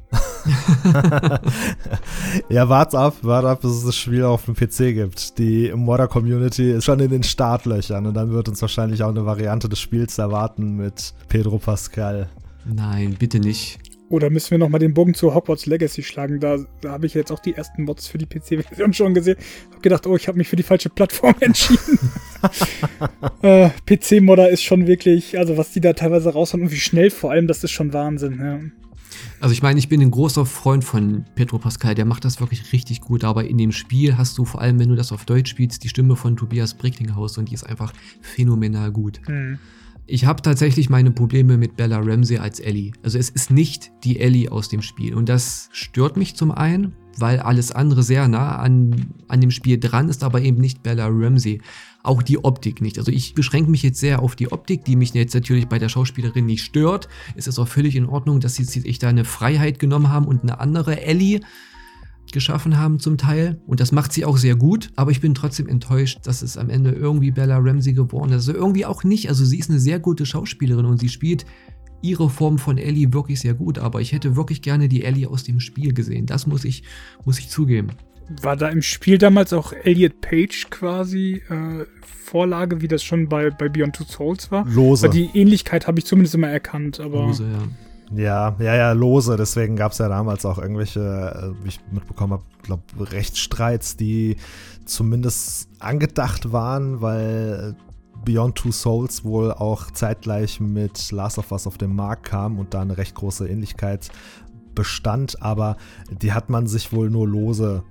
Ja, wart ab, bis es das Spiel auf dem PC gibt. Die Modder-Community ist schon in den Startlöchern und dann wird uns wahrscheinlich auch eine Variante des Spiels erwarten mit Pedro Pascal. Nein, bitte nicht. Oder müssen wir nochmal den Bogen zu Hogwarts Legacy schlagen? Da habe ich jetzt auch die ersten Mods für die PC-Version schon gesehen. Hab gedacht, ich habe mich für die falsche Plattform entschieden. PC-Modder ist schon wirklich, also was die da teilweise raushauen und wie schnell vor allem, das ist schon Wahnsinn. Ja. Also ich meine, ich bin ein großer Freund von Pedro Pascal, der macht das wirklich richtig gut, aber in dem Spiel hast du vor allem, wenn du das auf Deutsch spielst, die Stimme von Tobias Brecklinghaus und die ist einfach phänomenal gut. Mhm. Ich habe tatsächlich meine Probleme mit Bella Ramsey als Ellie. Also es ist nicht die Ellie aus dem Spiel und das stört mich zum einen, weil alles andere sehr nah an dem Spiel dran ist, aber eben nicht Bella Ramsey. Auch die Optik nicht. Also ich beschränke mich jetzt sehr auf die Optik, die mich jetzt natürlich bei der Schauspielerin nicht stört. Es ist auch völlig in Ordnung, dass sie sich da eine Freiheit genommen haben und eine andere Ellie geschaffen haben zum Teil. Und das macht sie auch sehr gut. Aber ich bin trotzdem enttäuscht, dass es am Ende irgendwie Bella Ramsey geworden ist. Also irgendwie auch nicht. Also sie ist eine sehr gute Schauspielerin und sie spielt ihre Form von Ellie wirklich sehr gut. Aber ich hätte wirklich gerne die Ellie aus dem Spiel gesehen. Das muss ich zugeben. War da im Spiel damals auch Elliot Page quasi Vorlage, wie das schon bei Beyond Two Souls war? Lose. Weil die Ähnlichkeit habe ich zumindest immer erkannt. Aber Lose, ja. Ja, lose. Deswegen gab es ja damals auch irgendwelche, wie ich mitbekommen habe, glaube Rechtsstreits, die zumindest angedacht waren, weil Beyond Two Souls wohl auch zeitgleich mit Last of Us auf den Markt kam und da eine recht große Ähnlichkeit bestand, aber die hat man sich wohl nur lose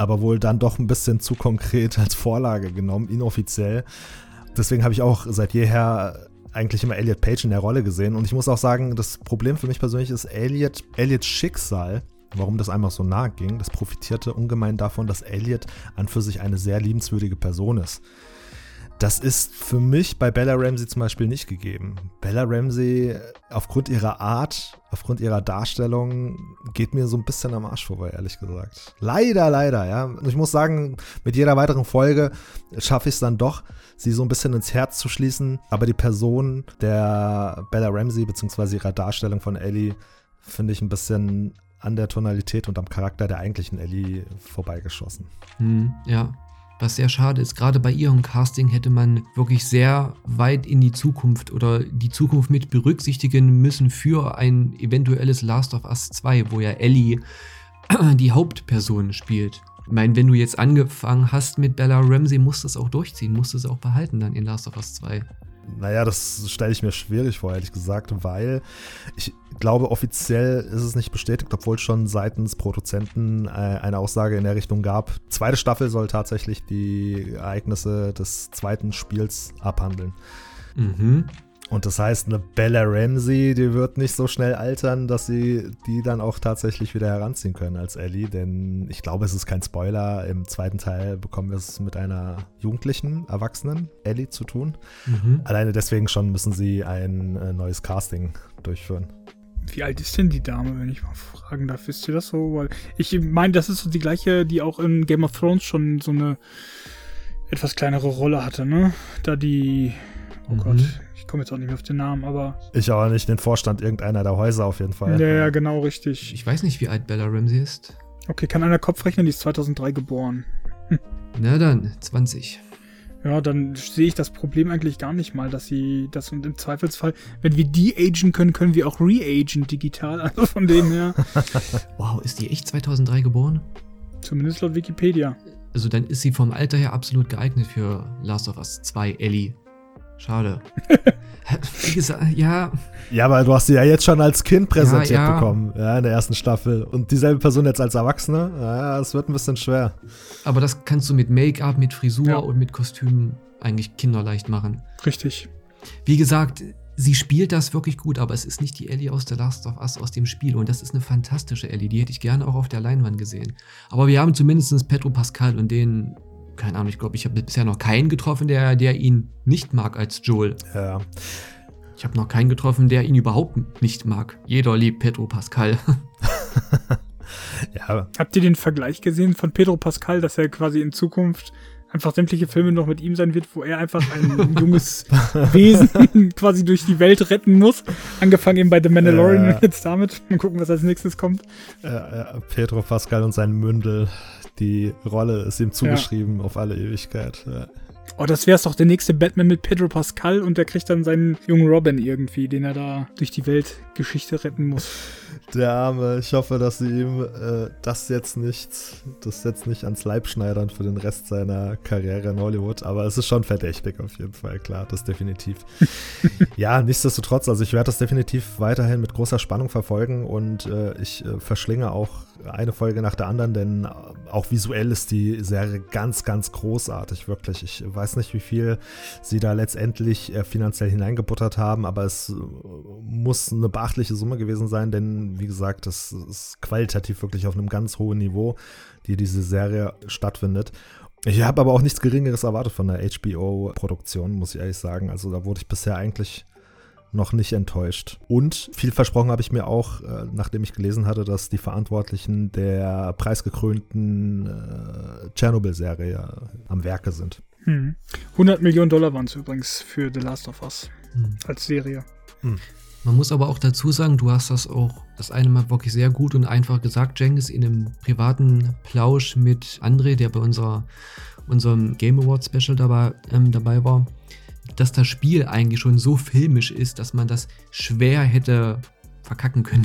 aber wohl dann doch ein bisschen zu konkret als Vorlage genommen, inoffiziell. Deswegen habe ich auch seit jeher eigentlich immer Elliot Page in der Rolle gesehen. Und ich muss auch sagen, das Problem für mich persönlich ist Elliots Schicksal, warum das einfach so nahe ging. Das profitierte ungemein davon, dass Elliot an für sich eine sehr liebenswürdige Person ist. Das ist für mich bei Bella Ramsey zum Beispiel nicht gegeben. Bella Ramsey, aufgrund ihrer Art, aufgrund ihrer Darstellung, geht mir so ein bisschen am Arsch vorbei, ehrlich gesagt. Leider, ja. Und ich muss sagen, mit jeder weiteren Folge schaffe ich es dann doch, sie so ein bisschen ins Herz zu schließen. Aber die Person der Bella Ramsey, beziehungsweise ihrer Darstellung von Ellie, finde ich ein bisschen an der Tonalität und am Charakter der eigentlichen Ellie vorbeigeschossen. Ja. Was sehr schade ist, gerade bei ihrem Casting hätte man wirklich sehr weit in die Zukunft oder die Zukunft mit berücksichtigen müssen für ein eventuelles Last of Us 2, wo ja Ellie die Hauptperson spielt. Ich meine, wenn du jetzt angefangen hast mit Bella Ramsey, musst du es auch durchziehen, musst du es auch behalten dann in Last of Us 2. Naja, das stelle ich mir schwierig vor, ehrlich gesagt, weil ich glaube, offiziell ist es nicht bestätigt, obwohl es schon seitens Produzenten eine Aussage in der Richtung gab. Zweite Staffel soll tatsächlich die Ereignisse des zweiten Spiels abhandeln. Und das heißt, eine Bella Ramsey, die wird nicht so schnell altern, dass sie die dann auch tatsächlich wieder heranziehen können als Ellie, denn ich glaube, es ist kein Spoiler. Im zweiten Teil bekommen wir es mit einer jugendlichen, erwachsenen Ellie zu tun. Alleine deswegen schon müssen sie ein neues Casting durchführen. Wie alt ist denn die Dame, wenn ich mal fragen darf? Wisst ihr das so? Weil ich meine, das ist so die gleiche, die auch in Game of Thrones schon so eine etwas kleinere Rolle hatte, ne? Da die... Oh Gott, ich komme jetzt auch nicht mehr auf den Namen, aber... Ich auch nicht, den Vorstand irgendeiner der Häuser auf jeden Fall. Ja, genau, richtig. Ich weiß nicht, wie alt Bella Ramsey ist. Okay, kann einer Kopf rechnen, die ist 2003 geboren. Na dann, 20. Ja, dann sehe ich das Problem eigentlich gar nicht mal, dass sie das, und im Zweifelsfall, wenn wir de-agen können, können wir auch re-agen digital, also von dem her. Wow, ist die echt 2003 geboren? Zumindest laut Wikipedia. Also dann ist sie vom Alter her absolut geeignet für Last of Us 2, Ellie. Schade. Wie gesagt, ja. Ja, aber du hast sie ja jetzt schon als Kind präsentiert Ja. bekommen, ja, in der ersten Staffel. Und dieselbe Person jetzt als Erwachsene, ja, es wird ein bisschen schwer. Aber das kannst du mit Make-up, mit Frisur Ja. und mit Kostümen eigentlich kinderleicht machen. Richtig. Wie gesagt, sie spielt das wirklich gut, aber es ist nicht die Ellie aus The Last of Us aus dem Spiel. Und das ist eine fantastische Ellie, die hätte ich gerne auch auf der Leinwand gesehen. Aber wir haben zumindest Pedro Pascal und den... Keine Ahnung, ich glaube, ich habe bisher noch keinen getroffen, der ihn nicht mag als Joel. Ja. Ich habe noch keinen getroffen, der ihn überhaupt nicht mag. Jeder liebt Pedro Pascal. Ja. Habt ihr den Vergleich gesehen von Pedro Pascal, dass er quasi in Zukunft einfach sämtliche Filme noch mit ihm sein wird, wo er einfach ein junges Wesen quasi durch die Welt retten muss? Angefangen eben bei The Mandalorian und jetzt damit. Mal gucken, was als nächstes kommt. Pedro Pascal und sein Mündel. Die Rolle ist ihm zugeschrieben auf alle Ewigkeit. Ja. Oh, das wär's doch, der nächste Batman mit Pedro Pascal und der kriegt dann seinen jungen Robin irgendwie, den er da durch die Weltgeschichte retten muss. Der Arme, ich hoffe, dass sie ihm das jetzt nicht ans Leib schneidern für den Rest seiner Karriere in Hollywood, aber es ist schon verdächtig auf jeden Fall, klar, das definitiv. Ja, nichtsdestotrotz, also ich werde das definitiv weiterhin mit großer Spannung verfolgen und ich verschlinge auch eine Folge nach der anderen, denn auch visuell ist die Serie ganz, ganz großartig, wirklich. Ich weiß nicht, wie viel sie da letztendlich finanziell hineingebuttert haben, aber es muss eine beachtliche Summe gewesen sein, denn wie gesagt, das ist qualitativ wirklich auf einem ganz hohen Niveau, die diese Serie stattfindet. Ich habe aber auch nichts Geringeres erwartet von der HBO-Produktion, muss ich ehrlich sagen. Also da wurde ich bisher eigentlich noch nicht enttäuscht. Und viel versprochen habe ich mir auch, nachdem ich gelesen hatte, dass die Verantwortlichen der preisgekrönten Tschernobyl-Serie am Werke sind. 100 Millionen Dollar waren es übrigens für The Last of Us als Serie. Man muss aber auch dazu sagen, du hast das eine Mal wirklich sehr gut und einfach gesagt, Cengiz, in einem privaten Plausch mit André, der bei unserem Game Awards Special dabei war, dass das Spiel eigentlich schon so filmisch ist, dass man das schwer hätte verkacken können.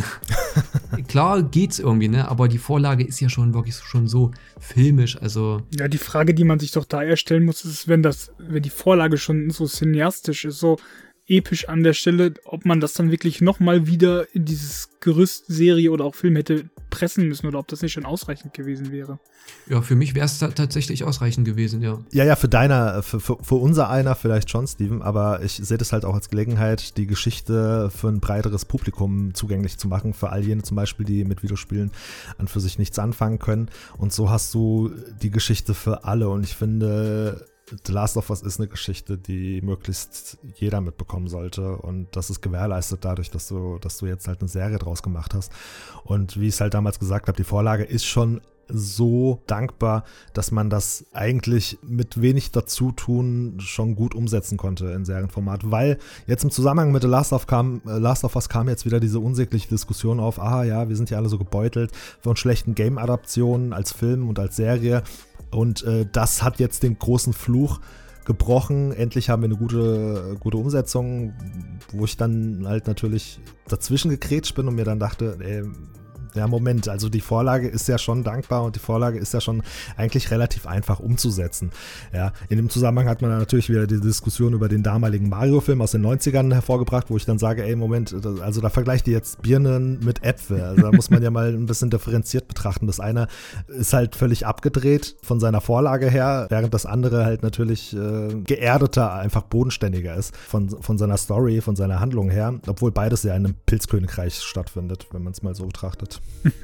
Klar geht's irgendwie, ne? Aber die Vorlage ist ja schon wirklich schon so filmisch, also... Ja, die Frage, die man sich doch da erstellen muss, ist, wenn die Vorlage schon so cineastisch ist, so episch an der Stelle, ob man das dann wirklich nochmal wieder in dieses Gerüst, Serie oder auch Film hätte pressen müssen oder ob das nicht schon ausreichend gewesen wäre. Ja, für mich wäre es tatsächlich ausreichend gewesen, ja. Ja, für unser einer vielleicht schon, Steven, aber ich sehe das halt auch als Gelegenheit, die Geschichte für ein breiteres Publikum zugänglich zu machen, für all jene zum Beispiel, die mit Videospielen an für sich nichts anfangen können. Und so hast du die Geschichte für alle. Und ich finde, The Last of Us ist eine Geschichte, die möglichst jeder mitbekommen sollte, und das ist gewährleistet dadurch, dass du jetzt halt eine Serie draus gemacht hast. Und wie ich es halt damals gesagt habe, die Vorlage ist schon so dankbar, dass man das eigentlich mit wenig Dazutun schon gut umsetzen konnte in Serienformat, weil jetzt im Zusammenhang mit The Last of Us kam jetzt wieder diese unsägliche Diskussion auf, wir sind ja alle so gebeutelt von schlechten Game-Adaptionen als Film und als Serie. Und das hat jetzt den großen Fluch gebrochen. Endlich haben wir eine gute Umsetzung, wo ich dann halt natürlich dazwischen gegrätscht bin und mir dann dachte, ja, Moment, also die Vorlage ist ja schon dankbar und die Vorlage ist ja schon eigentlich relativ einfach umzusetzen. Ja, in dem Zusammenhang hat man dann natürlich wieder die Diskussion über den damaligen Mario-Film aus den 90ern hervorgebracht, wo ich dann sage, Moment, also da vergleicht ihr jetzt Birnen mit Äpfel. Also da muss man ja mal ein bisschen differenziert betrachten. Das eine ist halt völlig abgedreht von seiner Vorlage her, während das andere halt natürlich geerdeter, einfach bodenständiger ist von seiner Story, von seiner Handlung her, obwohl beides ja in einem Pilzkönigreich stattfindet, wenn man es mal so betrachtet.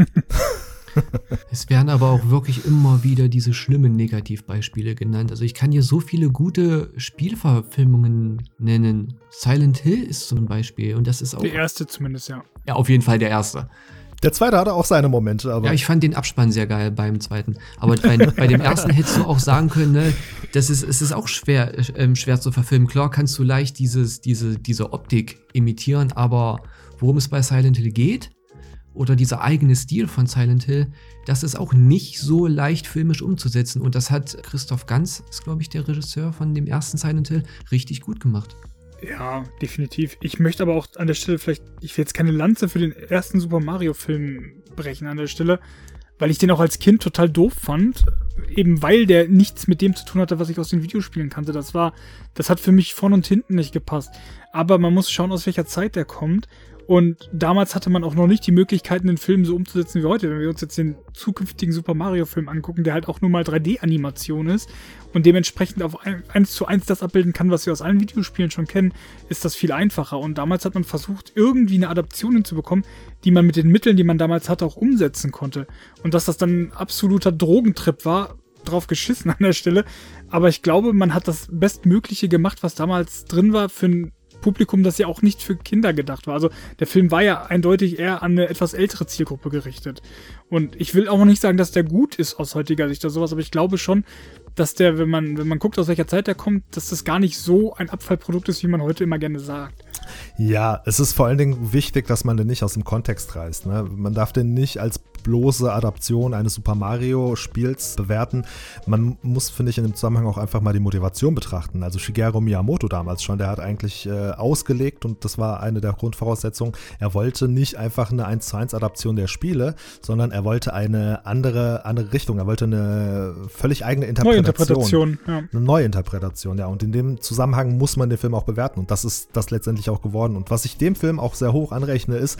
Es werden aber auch wirklich immer wieder diese schlimmen Negativbeispiele genannt. Also ich kann hier so viele gute Spielverfilmungen nennen. Silent Hill ist so ein Beispiel und das ist auch... Der erste zumindest, ja. Ja, auf jeden Fall der erste. Der zweite hatte auch seine Momente, aber... Ja, ich fand den Abspann sehr geil beim zweiten. Aber bei dem ersten hättest du auch sagen können, ne, es ist auch schwer zu verfilmen. Klar kannst du leicht diese Optik imitieren, aber worum es bei Silent Hill geht, oder dieser eigene Stil von Silent Hill, das ist auch nicht so leicht filmisch umzusetzen. Und das hat Christoph Gans, ist glaube ich der Regisseur von dem ersten Silent Hill, richtig gut gemacht. Ja, definitiv. Ich möchte aber auch an der Stelle ich will jetzt keine Lanze für den ersten Super Mario-Film brechen an der Stelle, weil ich den auch als Kind total doof fand, eben weil der nichts mit dem zu tun hatte, was ich aus den Videospielen kannte. Das hat für mich vorn und hinten nicht gepasst. Aber man muss schauen, aus welcher Zeit der kommt. Und damals hatte man auch noch nicht die Möglichkeiten, den Film so umzusetzen wie heute. Wenn wir uns jetzt den zukünftigen Super Mario-Film angucken, der halt auch nur mal 3D-Animation ist und dementsprechend auf 1:1 das abbilden kann, was wir aus allen Videospielen schon kennen, ist das viel einfacher. Und damals hat man versucht, irgendwie eine Adaption hinzubekommen, die man mit den Mitteln, die man damals hatte, auch umsetzen konnte. Und dass das dann ein absoluter Drogentrip war, drauf geschissen an der Stelle. Aber ich glaube, man hat das Bestmögliche gemacht, was damals drin war für ein Publikum, das ja auch nicht für Kinder gedacht war. Also der Film war ja eindeutig eher an eine etwas ältere Zielgruppe gerichtet. Und ich will auch noch nicht sagen, dass der gut ist aus heutiger Sicht oder sowas, aber ich glaube schon, dass der, wenn man guckt, aus welcher Zeit der kommt, dass das gar nicht so ein Abfallprodukt ist, wie man heute immer gerne sagt. Ja, es ist vor allen Dingen wichtig, dass man den nicht aus dem Kontext reißt. Ne? Man darf den nicht als bloße Adaption eines Super Mario-Spiels bewerten. Man muss, finde ich, in dem Zusammenhang auch einfach mal die Motivation betrachten. Also Shigeru Miyamoto damals schon, der hat eigentlich ausgelegt, und das war eine der Grundvoraussetzungen, er wollte nicht einfach eine 1:1 Adaption der Spiele, sondern er wollte eine andere Richtung. Er wollte eine völlig eigene Interpretation. Ja. Eine Neuinterpretation, ja. Und in dem Zusammenhang muss man den Film auch bewerten. Und das ist das letztendlich auch geworden. Und was ich dem Film auch sehr hoch anrechne, ist,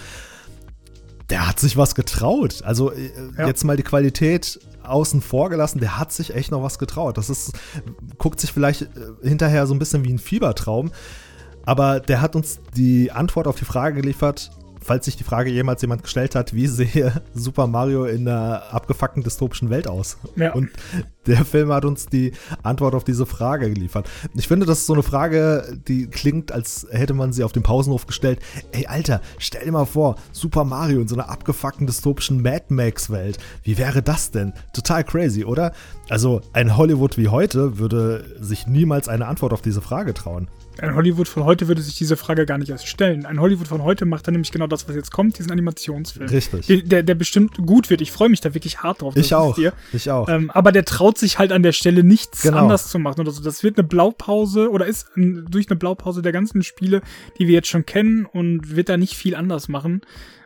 der hat sich was getraut. Also jetzt mal die Qualität außen vor gelassen, der hat sich echt noch was getraut. Guckt sich vielleicht hinterher so ein bisschen wie ein Fiebertraum, aber der hat uns die Antwort auf die Frage geliefert, falls sich die Frage jemals jemand gestellt hat, wie sehe Super Mario in einer abgefuckten dystopischen Welt aus? Ja. Und der Film hat uns die Antwort auf diese Frage geliefert. Ich finde, das ist so eine Frage, die klingt, als hätte man sie auf dem Pausenhof gestellt. Ey, Alter, stell dir mal vor, Super Mario in so einer abgefuckten dystopischen Mad Max-Welt. Wie wäre das denn? Total crazy, oder? Also, ein Hollywood wie heute würde sich niemals eine Antwort auf diese Frage trauen. Ein Hollywood von heute würde sich diese Frage gar nicht erst stellen. Ein Hollywood von heute macht dann nämlich genau das, was jetzt kommt, diesen Animationsfilm. Richtig. Der bestimmt gut wird. Ich freue mich da wirklich hart drauf. Ich auch. Aber der traut sich halt an der Stelle nichts anders zu machen. Oder so. Das wird eine Blaupause oder ist durch eine Blaupause der ganzen Spiele, die wir jetzt schon kennen, und wird da nicht viel anders machen.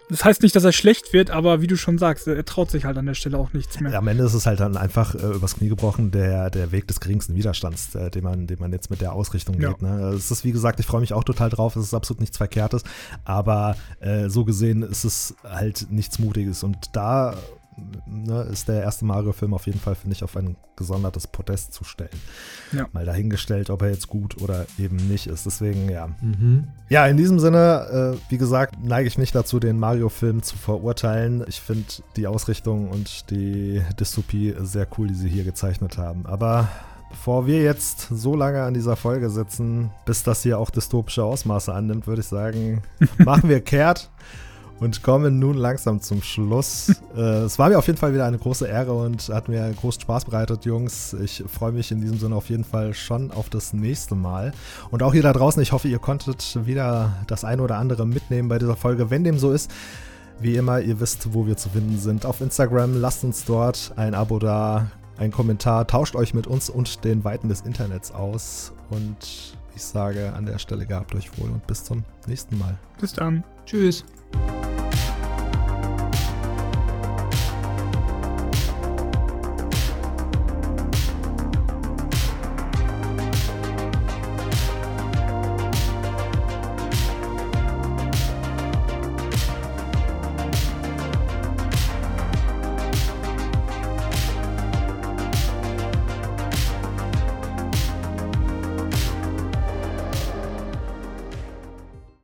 Das heißt nicht, dass er schlecht wird, aber wie du schon sagst, er traut sich halt an der Stelle auch nichts mehr. Ja, am Ende ist es halt dann einfach übers Knie gebrochen, der Weg des geringsten Widerstands, den man jetzt mit der Ausrichtung geht. Ne? Es ist, wie gesagt, ich freue mich auch total drauf, es ist absolut nichts Verkehrtes, aber so gesehen ist es halt nichts Mutiges und da ist der erste Mario-Film auf jeden Fall, finde ich, auf ein gesondertes Podest zu stellen. Ja. Mal dahingestellt, ob er jetzt gut oder eben nicht ist. Deswegen, ja. Ja, in diesem Sinne, wie gesagt, neige ich nicht dazu, den Mario-Film zu verurteilen. Ich finde die Ausrichtung und die Dystopie sehr cool, die sie hier gezeichnet haben. Aber bevor wir jetzt so lange an dieser Folge sitzen, bis das hier auch dystopische Ausmaße annimmt, würde ich sagen, machen wir kehrt und kommen nun langsam zum Schluss. Es war mir auf jeden Fall wieder eine große Ehre und hat mir großen Spaß bereitet, Jungs. Ich freue mich in diesem Sinne auf jeden Fall schon auf das nächste Mal. Und auch ihr da draußen, ich hoffe, ihr konntet wieder das eine oder andere mitnehmen bei dieser Folge. Wenn dem so ist, wie immer, ihr wisst, wo wir zu finden sind. Auf Instagram, lasst uns dort ein Abo da, einen Kommentar, tauscht euch mit uns und den Weiten des Internets aus. Und ich sage an der Stelle, gehabt euch wohl und bis zum nächsten Mal. Bis dann. Tschüss.